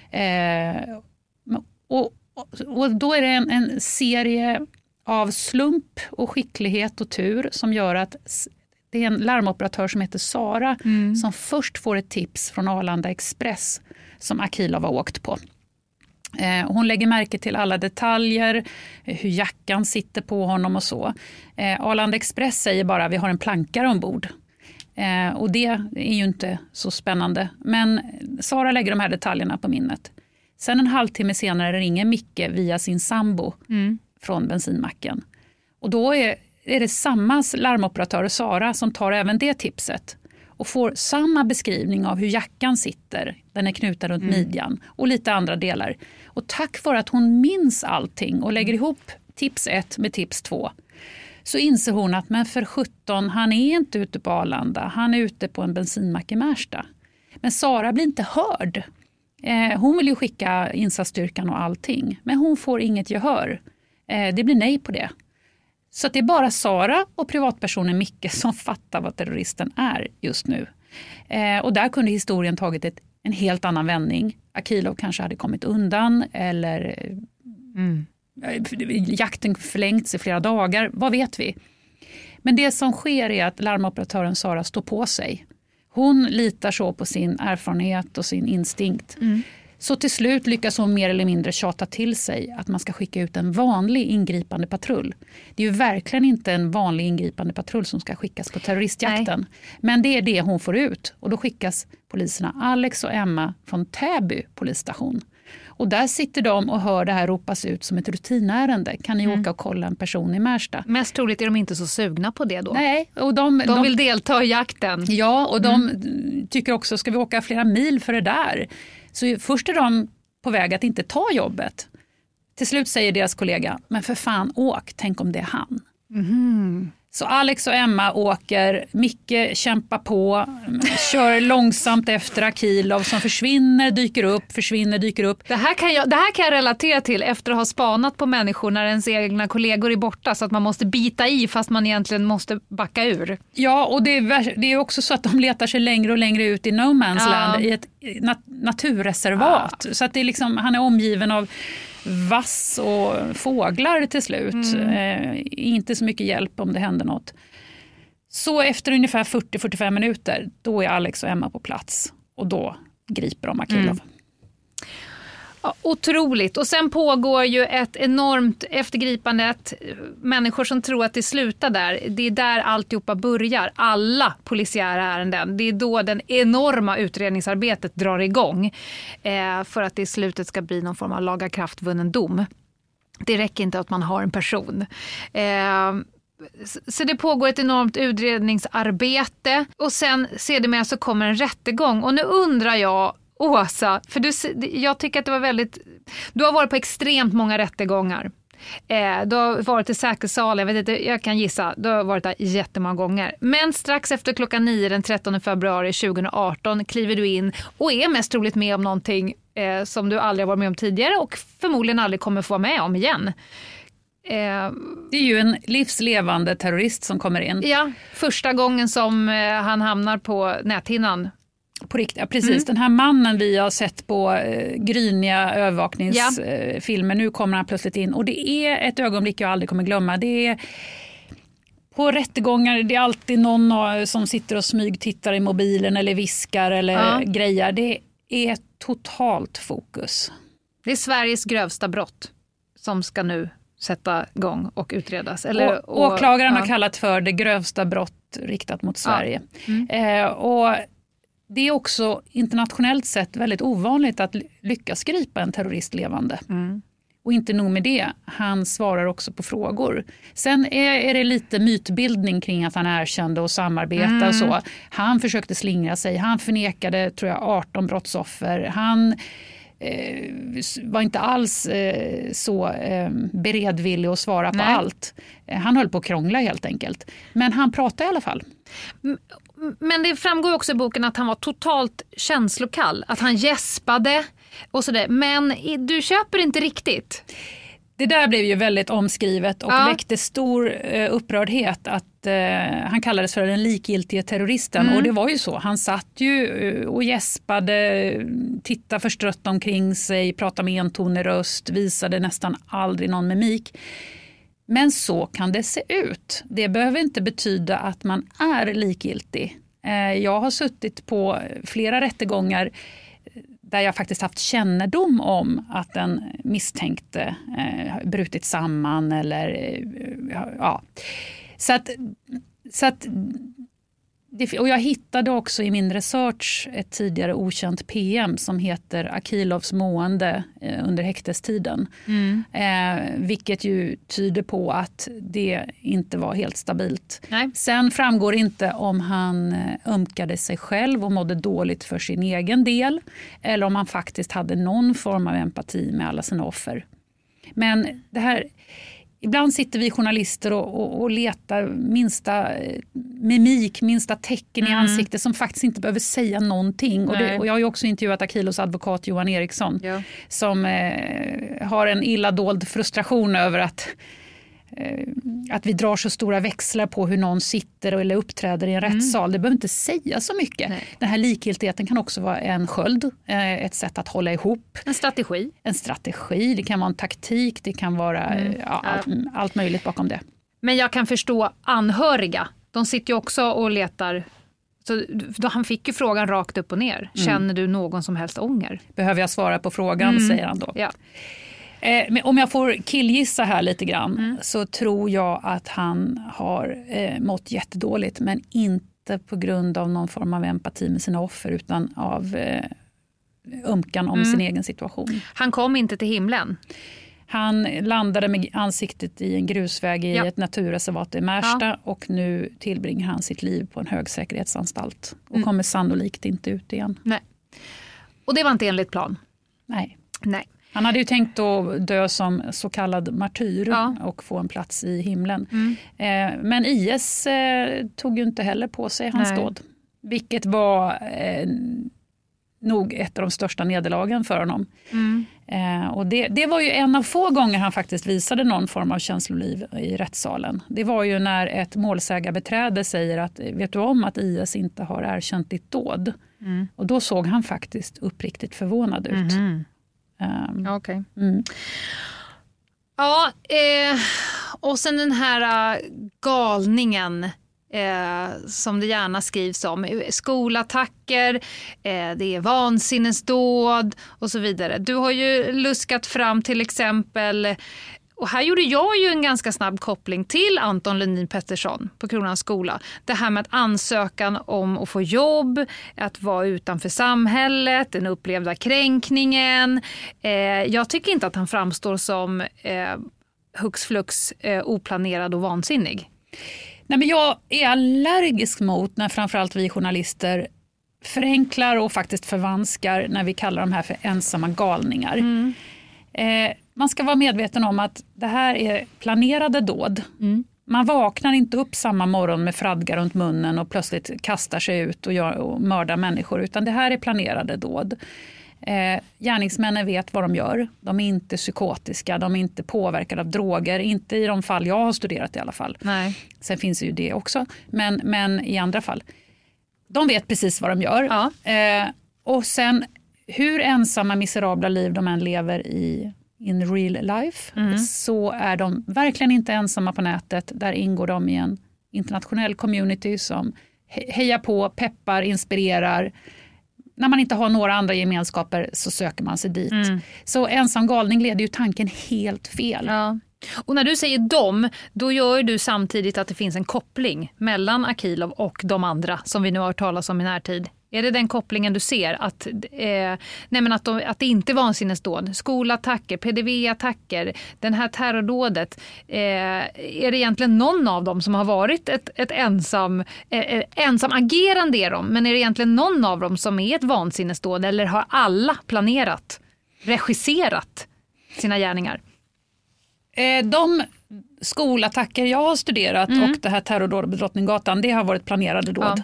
Och då är det en serie av slump och skicklighet och tur som gör att det är en larmoperatör som heter Sara som först får ett tips från Arlanda Express som Akilov har åkt på. Hon lägger märke till alla detaljer, hur jackan sitter på honom och så. Arlanda Express säger bara vi har en plankare ombord. Och det är ju inte så spännande. Men Sara lägger de här detaljerna på minnet. Sen en halvtimme senare ringer Micke via sin sambo från bensinmacken. Och då är det samma larmoperatör Sara som tar även det tipset och får samma beskrivning av hur jackan sitter. Den är knuten runt midjan och lite andra delar. Och tack vare att hon minns allting och lägger ihop tips 1 med tips 2 så inser hon att men för 17, han är inte ute på Arlanda. Han är ute på en bensinmack i Märsta. Men Sara blir inte hörd. Hon vill ju skicka insatsstyrkan och allting. Men hon får inget gehör. Det blir nej på det. Så det är bara Sara och privatpersonen Micke som fattar vad terroristen är just nu. Och där kunde historien tagit en helt annan vändning. Akilov kanske hade kommit undan eller jakten förlängts i flera dagar. Vad vet vi? Men det som sker är att larmoperatören Sara står på sig. Hon litar så på sin erfarenhet och sin instinkt. Så till slut lyckas hon mer eller mindre tjata till sig att man ska skicka ut en vanlig ingripande patrull. Det är ju verkligen inte en vanlig ingripande patrull som ska skickas på terroristjakten. Nej. Men det är det hon får ut. Och då skickas poliserna Alex och Emma från Täby polisstation. Och där sitter de och hör det här ropas ut som ett rutinärende. Kan ni åka och kolla en person i Märsta? Mest troligt är de inte så sugna på det då. Nej. Och de vill delta i jakten. Ja, och de tycker också, ska vi åka flera mil för det där? Så först är de på väg att inte ta jobbet. Till slut säger deras kollega, men för fan åk, tänk om det är han. Så Alex och Emma åker, Micke kämpar på, kör långsamt efter Akilov som försvinner, dyker upp. Det här kan jag relatera till efter att ha spanat på människor när ens egna kollegor är borta så att man måste bita i fast man egentligen måste backa ur. Ja, och det är också så att de letar sig längre och längre ut i No Man's Land i ett naturreservat. Så att det är liksom, han är omgiven av vass och fåglar till slut. Inte så mycket hjälp om det händer något. Så efter ungefär 40-45 minuter, då är Alex och Emma på plats. Och då griper de Akilov. Ja, otroligt. Och sen pågår ju ett enormt eftergripande. Människor som tror att det slutar där. Det är där alltihopa börjar. Alla polisiära ärenden. Det är då den enorma utredningsarbetet drar igång. För att det i slutet ska bli någon form av lagakraftvunnen dom. Det räcker inte att man har en person. Så det pågår ett enormt utredningsarbete. Och sen sedermera så kommer en rättegång. Och nu undrar jag, Åsa, för jag tycker att det var väldigt... Du har varit på extremt många rättegångar. Du har varit i säkerhetssal, jag kan gissa, du har varit där jättemånga gånger. Men strax efter klockan 9 den 13 februari 2018 kliver du in och är mest troligt med om någonting som du aldrig har varit med om tidigare och förmodligen aldrig kommer få vara med om igen. Det är ju en livslevande terrorist som kommer in. Ja, första gången som han hamnar på näthinnan. På riktigt, ja, precis. Den här mannen vi har sett på gryniga övervakningsfilmer, nu kommer han plötsligt in. Och det är ett ögonblick jag aldrig kommer glömma. Det är på rättegångar, det är alltid någon som sitter och smygtittar i mobilen eller viskar eller grejer. Det är totalt fokus. Det är Sveriges grövsta brott som ska nu sätta igång och utredas. Åklagaren har kallat för det grövsta brott riktat mot Sverige. Och det är också internationellt sett väldigt ovanligt att lyckas gripa en terrorist levande. Och inte nog med det, han svarar också på frågor. Sen är det lite mytbildning kring att han erkände och samarbetade och så. Han försökte slingra sig, han förnekade tror jag 18 brottsoffer. Han var inte alls så beredvillig att svara på allt. Han höll på att krångla helt enkelt. Men han pratade i alla fall. Men det framgår också i boken att han var totalt känslokall. Att han gäspade och sådär. Men du köper inte riktigt. Det där blev ju väldigt omskrivet och väckte stor upprördhet att han kallades för den likgiltige terroristen. Och det var ju så. Han satt ju och gäspade, tittade förstrött omkring sig, pratade med entonig röst, visade nästan aldrig någon mimik. Men så kan det se ut. Det behöver inte betyda att man är likgiltig. Jag har suttit på flera rättegångar där jag faktiskt haft kännedom om att den misstänkte brutit samman eller Så att och jag hittade också i min research ett tidigare okänt PM som heter Akilovs mående under häktestiden. Vilket ju tyder på att det inte var helt stabilt. Nej. Sen framgår inte om han ömkade sig själv och mådde dåligt för sin egen del. Eller om han faktiskt hade någon form av empati med alla sina offer. Men det här... Ibland sitter vi journalister och letar minsta mimik, minsta tecken i ansiktet som faktiskt inte behöver säga någonting. Och jag har ju också intervjuat Akilovs advokat Johan Eriksson som har en illa dold frustration över att vi drar så stora växlar på hur någon sitter eller uppträder i en rättssal. Det behöver inte säga så mycket. Nej. Den här likgiltigheten kan också vara en sköld, ett sätt att hålla ihop. En strategi, det kan vara en taktik, det kan vara allt möjligt bakom det. Men jag kan förstå anhöriga. De sitter ju också och letar. Så då han fick ju frågan rakt upp och ner. Känner du någon som helst ånger? Behöver jag svara på frågan, säger han då. Ja. Men om jag får killgissa här lite grann så tror jag att han har mått jättedåligt, men inte på grund av någon form av empati med sina offer utan av ömkan om sin egen situation. Han kom inte till himlen. Han landade med ansiktet i en grusväg i ett naturreservat i Märsta och nu tillbringar han sitt liv på en högsäkerhetsanstalt och kommer sannolikt inte ut igen. Nej. Och det var inte enligt plan? Nej. Han hade ju tänkt att dö som så kallad martyr och få en plats i himlen. Men IS tog ju inte heller på sig hans dåd. Vilket var nog ett av de största nederlagen för honom. Och det var ju en av få gånger han faktiskt visade någon form av känsloliv i rättssalen. Det var ju när ett målsägarbeträde säger att vet du om att IS inte har erkänt ditt dåd? Och då såg han faktiskt uppriktigt förvånad ut. Okej. Ja, och sen den här galningen som det gärna skrivs om. Skolattacker, det är vansinnesdåd och så vidare. Du har ju luskat fram till exempel, och här gjorde jag ju en ganska snabb koppling till Anton Lundin Pettersson på Kronans skola. Det här med att ansökan om att få jobb, att vara utanför samhället, den upplevda kränkningen. Jag tycker inte att han framstår som hux flux oplanerad och vansinnig. Nej, men jag är allergisk mot när framförallt vi journalister förenklar och faktiskt förvanskar när vi kallar de här för ensamma galningar. Man ska vara medveten om att det här är planerade dåd. Man vaknar inte upp samma morgon med fradga runt munnen och plötsligt kastar sig ut och mördar människor, utan det här är planerade dåd. Gärningsmännen vet vad de gör. De är inte psykotiska, de är inte påverkade av droger, inte i de fall jag har studerat i alla fall. Nej. Sen finns ju det också, men i andra fall. De vet precis vad de gör. Ja. Och sen hur ensamma miserabla liv de än lever in real life, så är de verkligen inte ensamma på nätet. Där ingår de i en internationell community som hejar på, peppar, inspirerar. När man inte har några andra gemenskaper så söker man sig dit. Så ensam galning leder ju tanken helt fel. Ja. Och när du säger dem, då gör du samtidigt att det finns en koppling mellan Akilov och de andra som vi nu har hört talas om i närtid. Är det den kopplingen du ser? Att det inte är vansinnesdåd, skolattacker, PDV-attacker, den här terrordådet. Är det egentligen någon av dem som har varit ett ensam agerande är de, men är det egentligen någon av dem som är ett vansinnesdåd, eller har alla planerat, regisserat sina gärningar? De skolattacker jag har studerat och det här terrordådet på Drottninggatan, det har varit planerade dåd.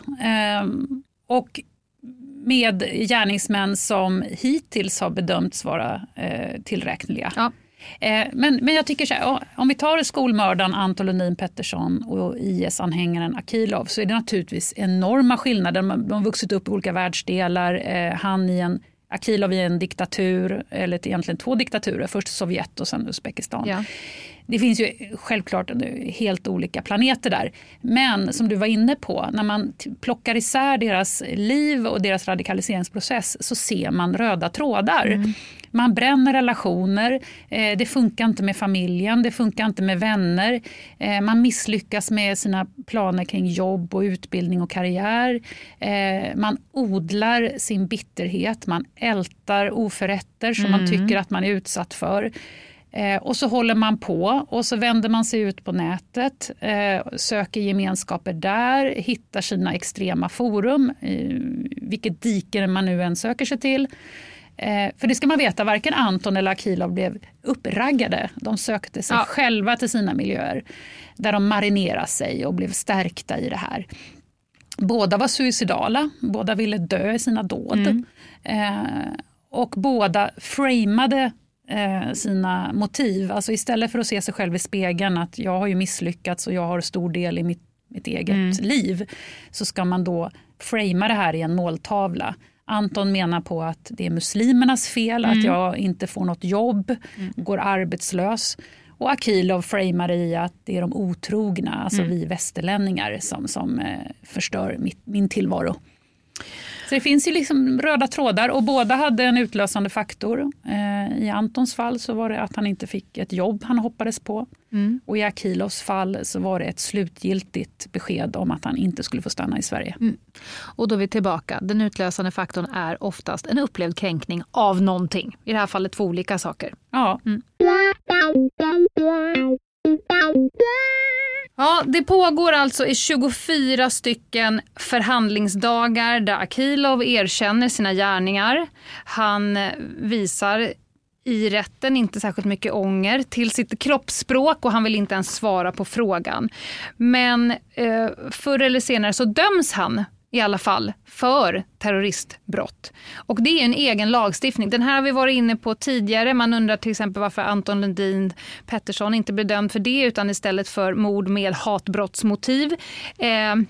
Och med gärningsmän som hittills har bedömts vara tillräkneliga. Ja. Men jag tycker så här, om vi tar skolmördaren Anton Lundin Pettersson och IS-anhängaren Akilov, så är det naturligtvis enorma skillnader. De har vuxit upp i olika världsdelar. Akilov i en diktatur, eller egentligen 2 diktaturer, först Sovjet och sen Uzbekistan. Ja. Det finns ju självklart helt olika planeter där. Men som du var inne på, när man plockar isär deras liv och deras radikaliseringsprocess, så ser man röda trådar. Man bränner relationer, det funkar inte med familjen, det funkar inte med vänner. Man misslyckas med sina planer kring jobb och utbildning och karriär. Man odlar sin bitterhet, man ältar oförrätter som man tycker att man är utsatt för. Och så håller man på och så vänder man sig ut på nätet, söker gemenskaper där, hittar sina extrema forum, vilket diker man nu än söker sig till. För det ska man veta, varken Anton eller Akilov blev uppraggade. De sökte sig själva till sina miljöer där de marinerade sig och blev stärkta i det här. Båda var suicidala, båda ville dö i sina dåd. Och båda framade sina motiv. Alltså istället för att se sig själv i spegeln att jag har ju misslyckats och jag har stor del i mitt eget liv, så ska man då framea det här i en måltavla. Anton menar på att det är muslimernas fel att jag inte får något jobb, går arbetslös. Och Akilov framar i att det är de otrogna, alltså vi västerlänningar som förstör min tillvaro. Så det finns ju liksom röda trådar, och båda hade en utlösande faktor. I Antons fall så var det att han inte fick ett jobb han hoppades på. Och i Akilovs fall så var det ett slutgiltigt besked om att han inte skulle få stanna i Sverige. Och då är vi tillbaka. Den utlösande faktorn är oftast en upplevd kränkning av någonting. I det här fallet 2 olika saker. Ja. Ja, det pågår alltså i 24 stycken förhandlingsdagar där Akilov erkänner sina gärningar. Han visar i rätten inte särskilt mycket ånger till sitt kroppsspråk, och han vill inte ens svara på frågan. Men förr eller senare så döms han i alla fall för terroristbrott. Och det är en egen lagstiftning. Den här har vi varit inne på tidigare. Man undrar till exempel varför Anton Lundin Pettersson inte blev dömd för det, utan istället för mord med hatbrottsmotiv.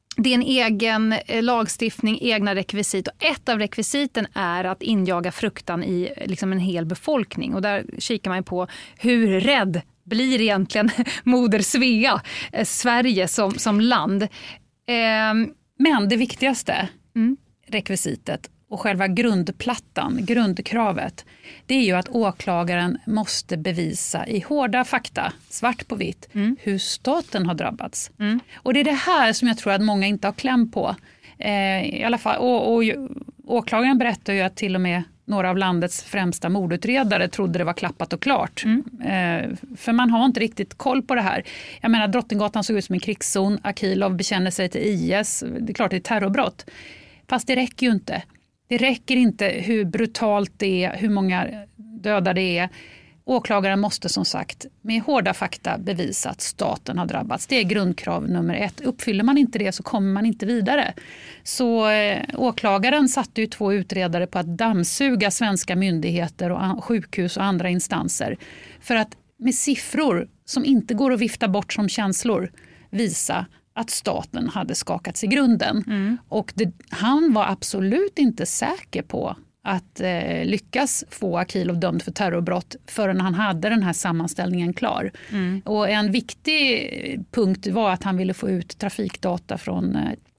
Det är en egen lagstiftning, egna rekvisit. Och ett av rekvisiten är att injaga fruktan i liksom en hel befolkning. Och där kikar man på hur rädd blir egentligen moder Svea, Sverige som land. Men det viktigaste rekvisitet och själva grundplattan, grundkravet, det är ju att åklagaren måste bevisa i hårda fakta, svart på vitt, hur staten har drabbats. Och det är det här som jag tror att många inte har kläm på. I alla fall, och åklagaren berättar ju att till och med några av landets främsta mordutredare trodde det var klappat och klart. För man har inte riktigt koll på det här. Jag menar, Drottninggatan såg ut som en krigszon. Akilov bekänner sig till IS. Det är klart det är terrorbrott. Fast det räcker ju inte. Det räcker inte hur brutalt det är, hur många döda det är. Åklagaren måste som sagt med hårda fakta bevisa att staten har drabbats. Det är grundkrav nummer 1. Uppfyller man inte det så kommer man inte vidare. Så åklagaren satte ju 2 utredare på att dammsuga svenska myndigheter och sjukhus och andra instanser. För att med siffror som inte går att vifta bort som känslor visa att staten hade skakats i grunden. Och han var absolut inte säker på att lyckas få Akilov dömd för terrorbrott förrän han hade den här sammanställningen klar. Och en viktig punkt var att han ville få ut trafikdata från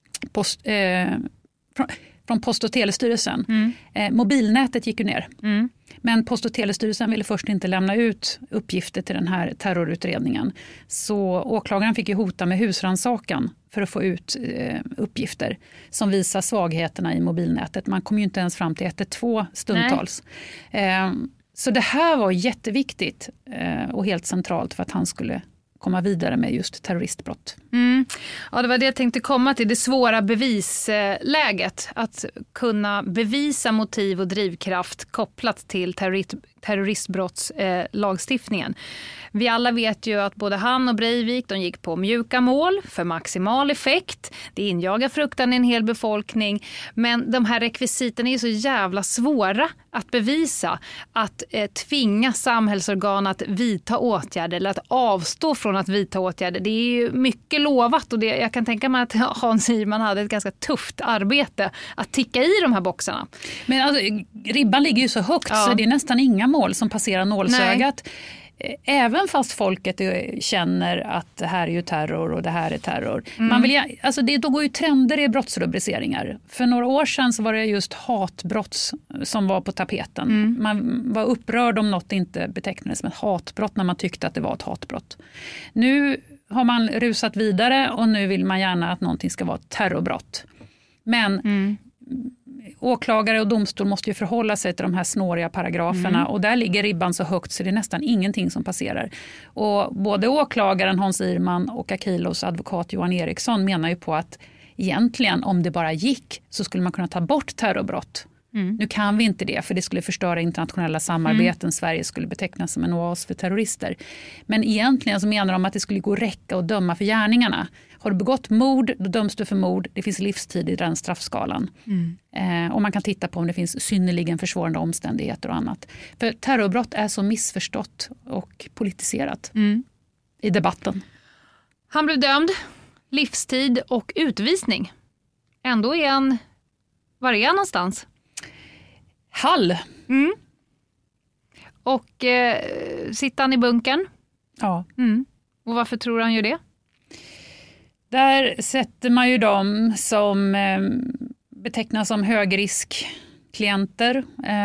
Post- och telestyrelsen. Mobilnätet gick ju ner. Men Post- och telestyrelsen ville först inte lämna ut uppgifter till den här terrorutredningen. Så åklagaren fick ju hota med husrannsakan för att få ut uppgifter som visar svagheterna i mobilnätet. Man kom ju inte ens fram till 112 stundtals. Så det här var jätteviktigt och helt centralt för att han skulle komma vidare med just terroristbrott. Ja, det var det jag tänkte komma till. Det svåra bevisläget. Att kunna bevisa motiv och drivkraft kopplat till terroristbrottslagstiftningen. Vi alla vet ju att både han och Breivik, de gick på mjuka mål för maximal effekt. Det injagar fruktan i en hel befolkning. Men de här rekvisiten är ju så jävla svåra att bevisa. Att tvinga samhällsorgan att vidta åtgärder eller att avstå från att vidta åtgärder. Det är ju mycket lovat och jag kan tänka mig att Hans Hirman hade ett ganska tufft arbete att ticka i de här boxarna. Men alltså, ribban ligger ju så högt så det är nästan inga mål som passerar nålsögat. Nej. Även fast folket känner att det här är ju terror och det här är terror. Man vill, alltså då går ju trender i brottsrubriceringar. För några år sedan så var det just hatbrott som var på tapeten. Man var upprörd om något inte betecknades som ett hatbrott när man tyckte att det var ett hatbrott. Nu har man rusat vidare och nu vill man gärna att någonting ska vara ett terrorbrott. Men åklagare och domstol måste ju förhålla sig till de här snåriga paragraferna och där ligger ribban så högt så det är nästan ingenting som passerar. Och både åklagaren Hans Hirman och Akilovs advokat Johan Eriksson menar ju på att egentligen om det bara gick så skulle man kunna ta bort terrorbrott. Nu kan vi inte det för det skulle förstöra internationella samarbeten. Sverige skulle betecknas som en oas för terrorister. Men egentligen så menar de att det skulle gå räcka och döma för gärningarna. Har du begått mord, då döms du för mord. Det finns livstid i den straffskalan. Och man kan titta på om det finns synnerligen försvårande omständigheter och annat. För terrorbrott är så missförstått och politiserat i debatten. Han blev dömd, livstid och utvisning. Ändå är han, var är han någonstans? Hall. Och sitter han i bunkern? Ja. Och varför tror han ju det? Där sätter man ju dem som betecknas som högriskklienter.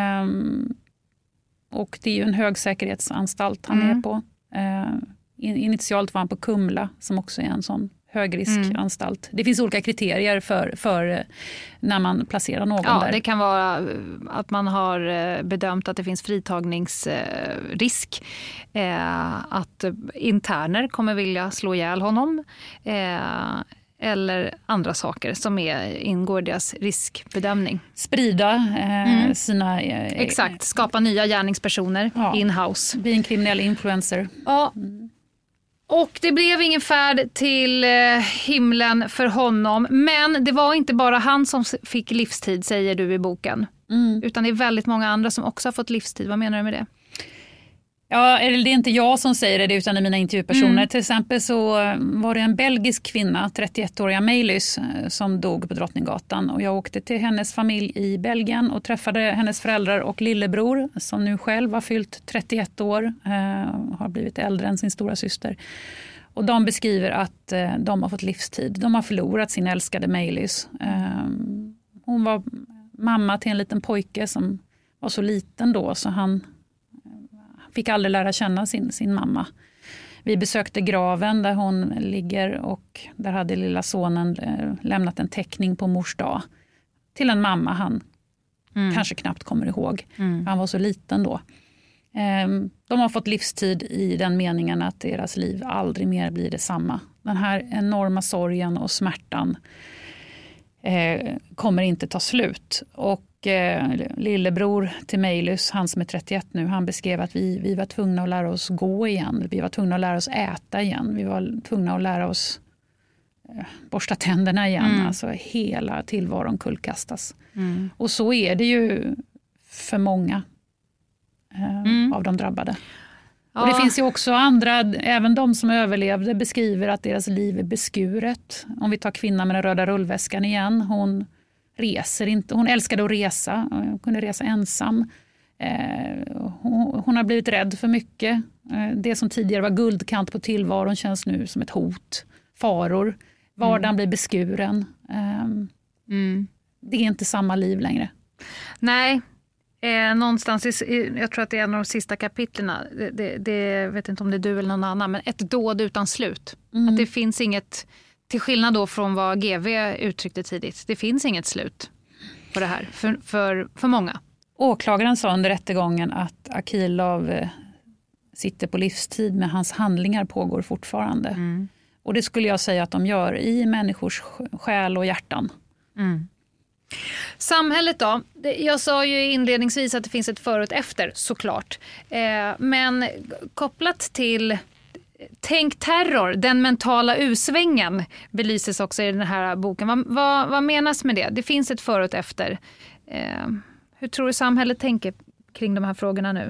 Och det är ju en högsäkerhetsanstalt han är på. Initialt var han på Kumla som också är en sån högriskanstalt. Det finns olika kriterier för när man placerar någon där. Det kan vara att man har bedömt att det finns fritagningsrisk. Att interner kommer vilja slå ihjäl honom. Eller andra saker som ingår i deras riskbedömning. Sprida sina... Exakt, skapa nya gärningspersoner in-house. Bli en kriminell influencer. Ja. Och det blev ingen färd till himlen för honom. Men det var inte bara han som fick livstid, säger du i boken. Utan det är väldigt många andra som också har fått livstid. Vad menar du med det? Ja, det är inte jag som säger det utan mina intervjupersoner. Till exempel så var det en belgisk kvinna, 31-åriga Meilys, som dog på Drottninggatan. Och jag åkte till hennes familj i Belgien och träffade hennes föräldrar och lillebror som nu själv har fyllt 31 år. Har blivit äldre än sin stora syster. Och de beskriver att de har fått livstid. De har förlorat sin älskade Meilys. Hon var mamma till en liten pojke som var så liten då så han fick aldrig lära känna sin mamma. Vi besökte graven där hon ligger och där hade lilla sonen lämnat en teckning på mors dag till en mamma han kanske knappt kommer ihåg. Han var så liten då. De har fått livstid i den meningen att deras liv aldrig mer blir detsamma. Den här enorma sorgen och smärtan kommer inte ta slut. Och lillebror till Meilys, han som är 31 nu, han beskrev att vi var tvungna att lära oss gå igen. Vi var tvungna att lära oss äta igen. Vi var tvungna att lära oss borsta tänderna igen. Alltså hela tillvaron kullkastas. Och så är det ju för många av de drabbade. Ja. Och det finns ju också andra, även de som överlevde beskriver att deras liv är beskuret. Om vi tar kvinnan med den röda rullväskan igen, hon reser inte. Hon älskade att resa, hon kunde resa ensam. Hon har blivit rädd för mycket. Det som tidigare var guldkant på tillvaron känns nu som ett hot. Faror. Vardagen blir beskuren. Det är inte samma liv längre. Nej. Någonstans jag tror att det är en av de sista kapitlerna. Det vet inte om det är du eller någon annan, men ett dåd utan slut. Att det finns inget, till skillnad då från vad GV uttryckte tidigt, det finns inget slut på det här för många. Åklagaren sa under rättegången att Akilov sitter på livstid, men hans handlingar pågår fortfarande. Och det skulle jag säga att de gör i människors själ och hjärtan. Samhället då? Jag sa ju inledningsvis att det finns ett före och ett efter, såklart. Men kopplat till tänk terror, den mentala usvängen belyses också i den här boken. Vad menas med det? Det finns ett före och ett efter. Hur tror du samhället tänker kring de här frågorna nu?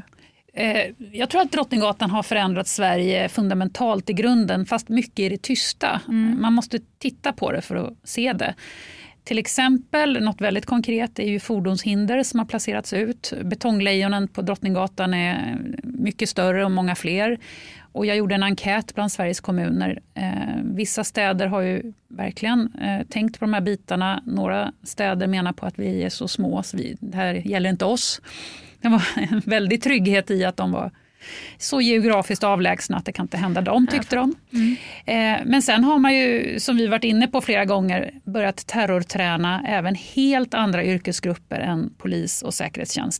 Jag tror att Drottninggatan har förändrat Sverige fundamentalt i grunden, fast mycket i det tysta. Man måste titta på det för att se det. Till exempel, något väldigt konkret är ju fordonshinder som har placerats ut. Betonglejonen på Drottninggatan är mycket större och många fler. Och jag gjorde en enkät bland Sveriges kommuner. Vissa städer har ju verkligen tänkt på de här bitarna. Några städer menar på att vi är så små så det här gäller inte oss. Det var en väldig trygghet i att de var så geografiskt avlägsna att det kan inte hända dem, tyckte de. Men sen har man ju, som vi varit inne på flera gånger, börjat terrorträna även helt andra yrkesgrupper än polis och säkerhetstjänst.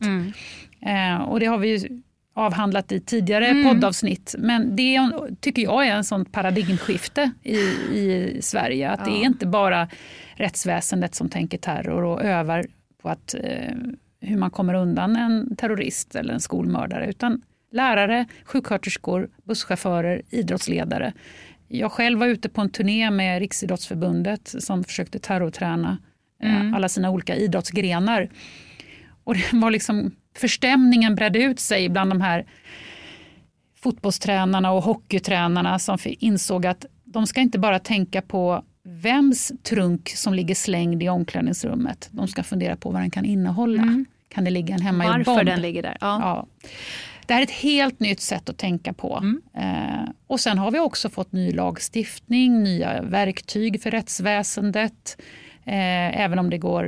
Och det har vi ju avhandlat i tidigare poddavsnitt. Men det tycker jag är en sån paradigmskifte i Sverige. Att det är inte bara rättsväsendet som tänker terror och övar på att hur man kommer undan en terrorist eller en skolmördare, utan lärare, sjuksköterskor, busschaufförer, idrottsledare. Jag själv var ute på en turné med Riksidrottsförbundet som försökte terrorträna alla sina olika idrottsgrenar. Och det var liksom, förstämningen bredde ut sig bland de här fotbollstränarna och hockeytränarna som insåg att de ska inte bara tänka på vems trunk som ligger slängd i omklädningsrummet. De ska fundera på vad den kan innehålla. Kan det ligga en hemmagjord bomb? Varför den ligger där? Ja. Det här är ett helt nytt sätt att tänka på. Och sen har vi också fått ny lagstiftning, nya verktyg för rättsväsendet. Även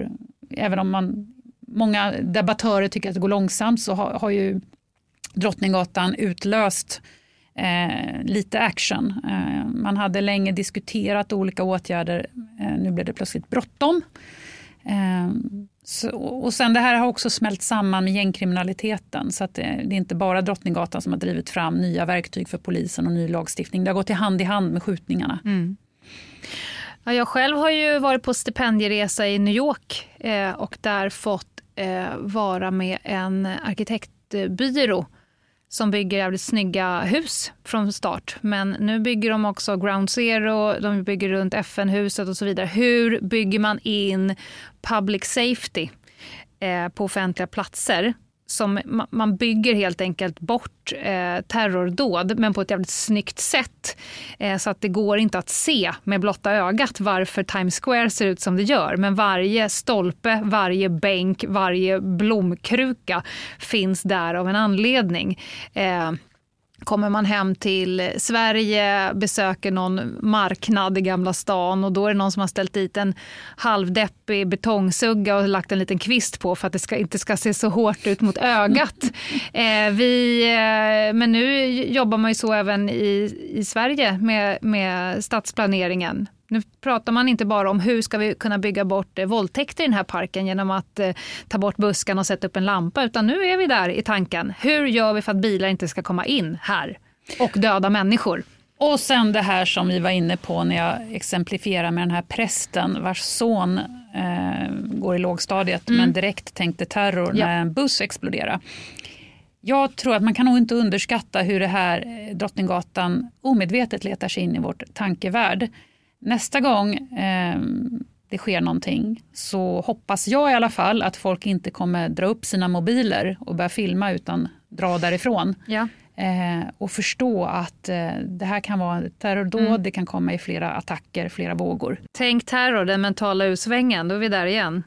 om många debattörer tycker att det går långsamt, så har ju Drottninggatan utlöst lite action. Man hade länge diskuterat olika åtgärder. Nu blev det plötsligt bråttom. Och sen det här har också smält samman med gängkriminaliteten, så att det är inte bara Drottninggatan som har drivit fram nya verktyg för polisen och ny lagstiftning. Det har gått i hand med skjutningarna. Ja, jag själv har ju varit på stipendieresa i New York och där fått vara med en arkitektbyrå som bygger jävligt snygga hus från start. Men nu bygger de också Ground Zero, de bygger runt FN-huset och så vidare. Hur bygger man in public safety på offentliga platser som man bygger helt enkelt bort terrordåd, men på ett jävligt snyggt sätt. Så att det går inte att se med blotta ögat varför Times Square ser ut som det gör. Men varje stolpe, varje bänk, varje blomkruka finns där av en anledning. Kommer man hem till Sverige, besöker någon marknad i Gamla stan och då är det någon som har ställt dit en halvdeppig betongsugga och lagt en liten kvist på för att det inte ska se så hårt ut mot ögat. Men nu jobbar man ju så även i Sverige med stadsplaneringen. Nu pratar man inte bara om hur ska vi kunna bygga bort våldtäkter i den här parken genom att ta bort buskarna och sätta upp en lampa, utan nu är vi där i tanken. Hur gör vi för att bilar inte ska komma in här och döda människor? Och sen det här som vi var inne på när jag exemplifierar med den här prästen vars son går i lågstadiet men direkt tänkte terror när en buss exploderade. Jag tror att man kan nog inte underskatta hur det här Drottninggatan omedvetet letar sig in i vårt tankevärld. Nästa gång det sker någonting så hoppas jag i alla fall att folk inte kommer dra upp sina mobiler och börja filma utan dra därifrån. Ja. Och förstå att det här kan vara terrordåd, det kan komma i flera attacker, flera vågor. Tänk terror, den mentala utsvängen, då är vi där igen.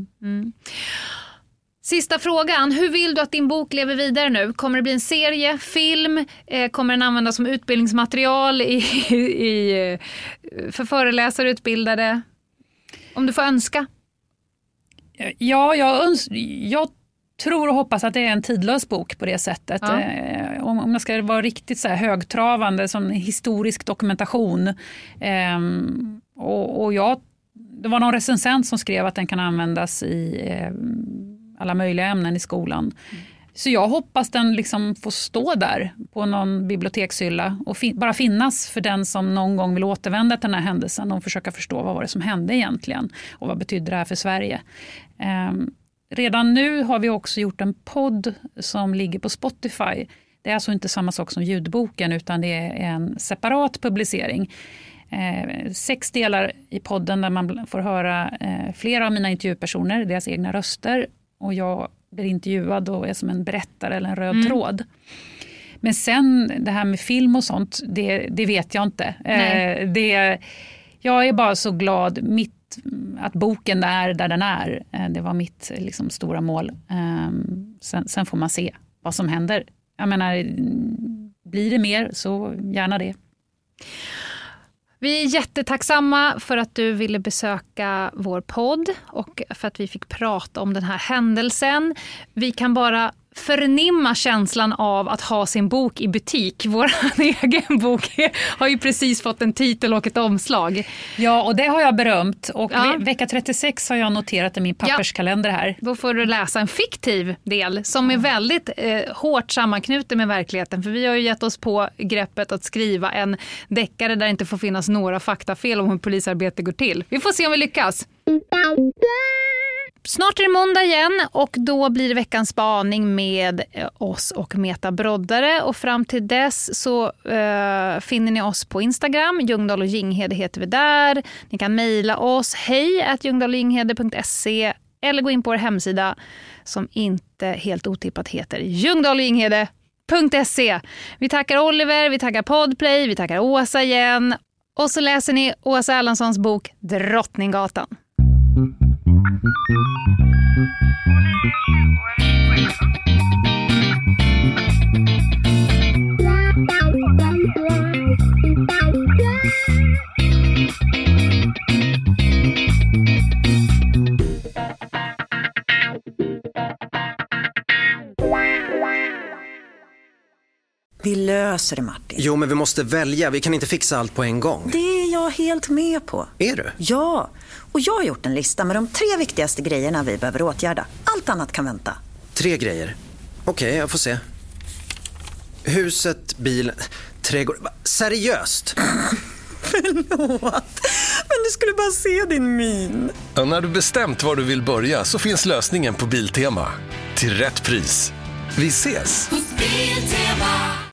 Sista frågan, hur vill du att din bok lever vidare nu? Kommer det bli en serie, film? Kommer den användas som utbildningsmaterial för föreläsare, utbildade? Om du får önska. Ja, jag tror och hoppas att det är en tidlös bok på det sättet. Ja. Om det ska vara riktigt så här högtravande som historisk dokumentation. Det var någon recensent som skrev att den kan användas i alla möjliga ämnen i skolan. Så jag hoppas den liksom får stå där på någon bibliotekshylla och bara finnas för den som någon gång vill återvända till den här händelsen och försöka förstå vad var det som hände egentligen och vad betyder det här för Sverige. Redan nu har vi också gjort en podd som ligger på Spotify. Det är alltså inte samma sak som ljudboken utan det är en separat publicering. 6 delar i podden där man får höra flera av mina intervjupersoner, deras egna röster, och jag blir intervjuad och är som en berättare eller en röd tråd. Men sen det här med film och sånt, det vet jag inte. Jag är bara så glad att boken är där den är. Det var mitt liksom, stora mål. Sen får man se vad som händer. Jag menar, blir det mer så gärna det. Vi är jättetacksamma för att du ville besöka vår podd och för att vi fick prata om den här händelsen. Vi kan bara förnimma känslan av att ha sin bok i butik. Vår egen bok har ju precis fått en titel och ett omslag. Ja, och det har jag berömt. Och vecka 36 har jag noterat i min papperskalender här. Då får du läsa en fiktiv del som är väldigt hårt sammanknuten med verkligheten. För vi har ju gett oss på greppet att skriva en deckare där det inte får finnas några faktafel om hur polisarbete går till. Vi får se om vi lyckas. Snart är det måndag igen och då blir det veckans spaning med oss och Meta Broddare. Och fram till dess så finner ni oss på Instagram. Ljungdahl och Ginghede heter vi där. Ni kan mejla oss hej@ljungdahloginghede.se eller gå in på vår hemsida som inte helt otippat heter ljungdahloginghede.se. Vi tackar Oliver, vi tackar Podplay, vi tackar Åsa igen. Och så läser ni Åsa Erlandssons bok Drottninggatan. Vi löser det, Martin. Jo, men vi måste välja. Vi kan inte fixa allt på en gång. Det är jag helt med på. Är du? Ja, och jag har gjort en lista med de 3 viktigaste grejerna vi behöver åtgärda. Allt annat kan vänta. 3 grejer. Okej, jag får se. Huset, bilen, trädgård. Seriöst? Förlåt, men du skulle bara se din min. Ja, när du bestämt var du vill börja så finns lösningen på Biltema. Till rätt pris. Vi ses!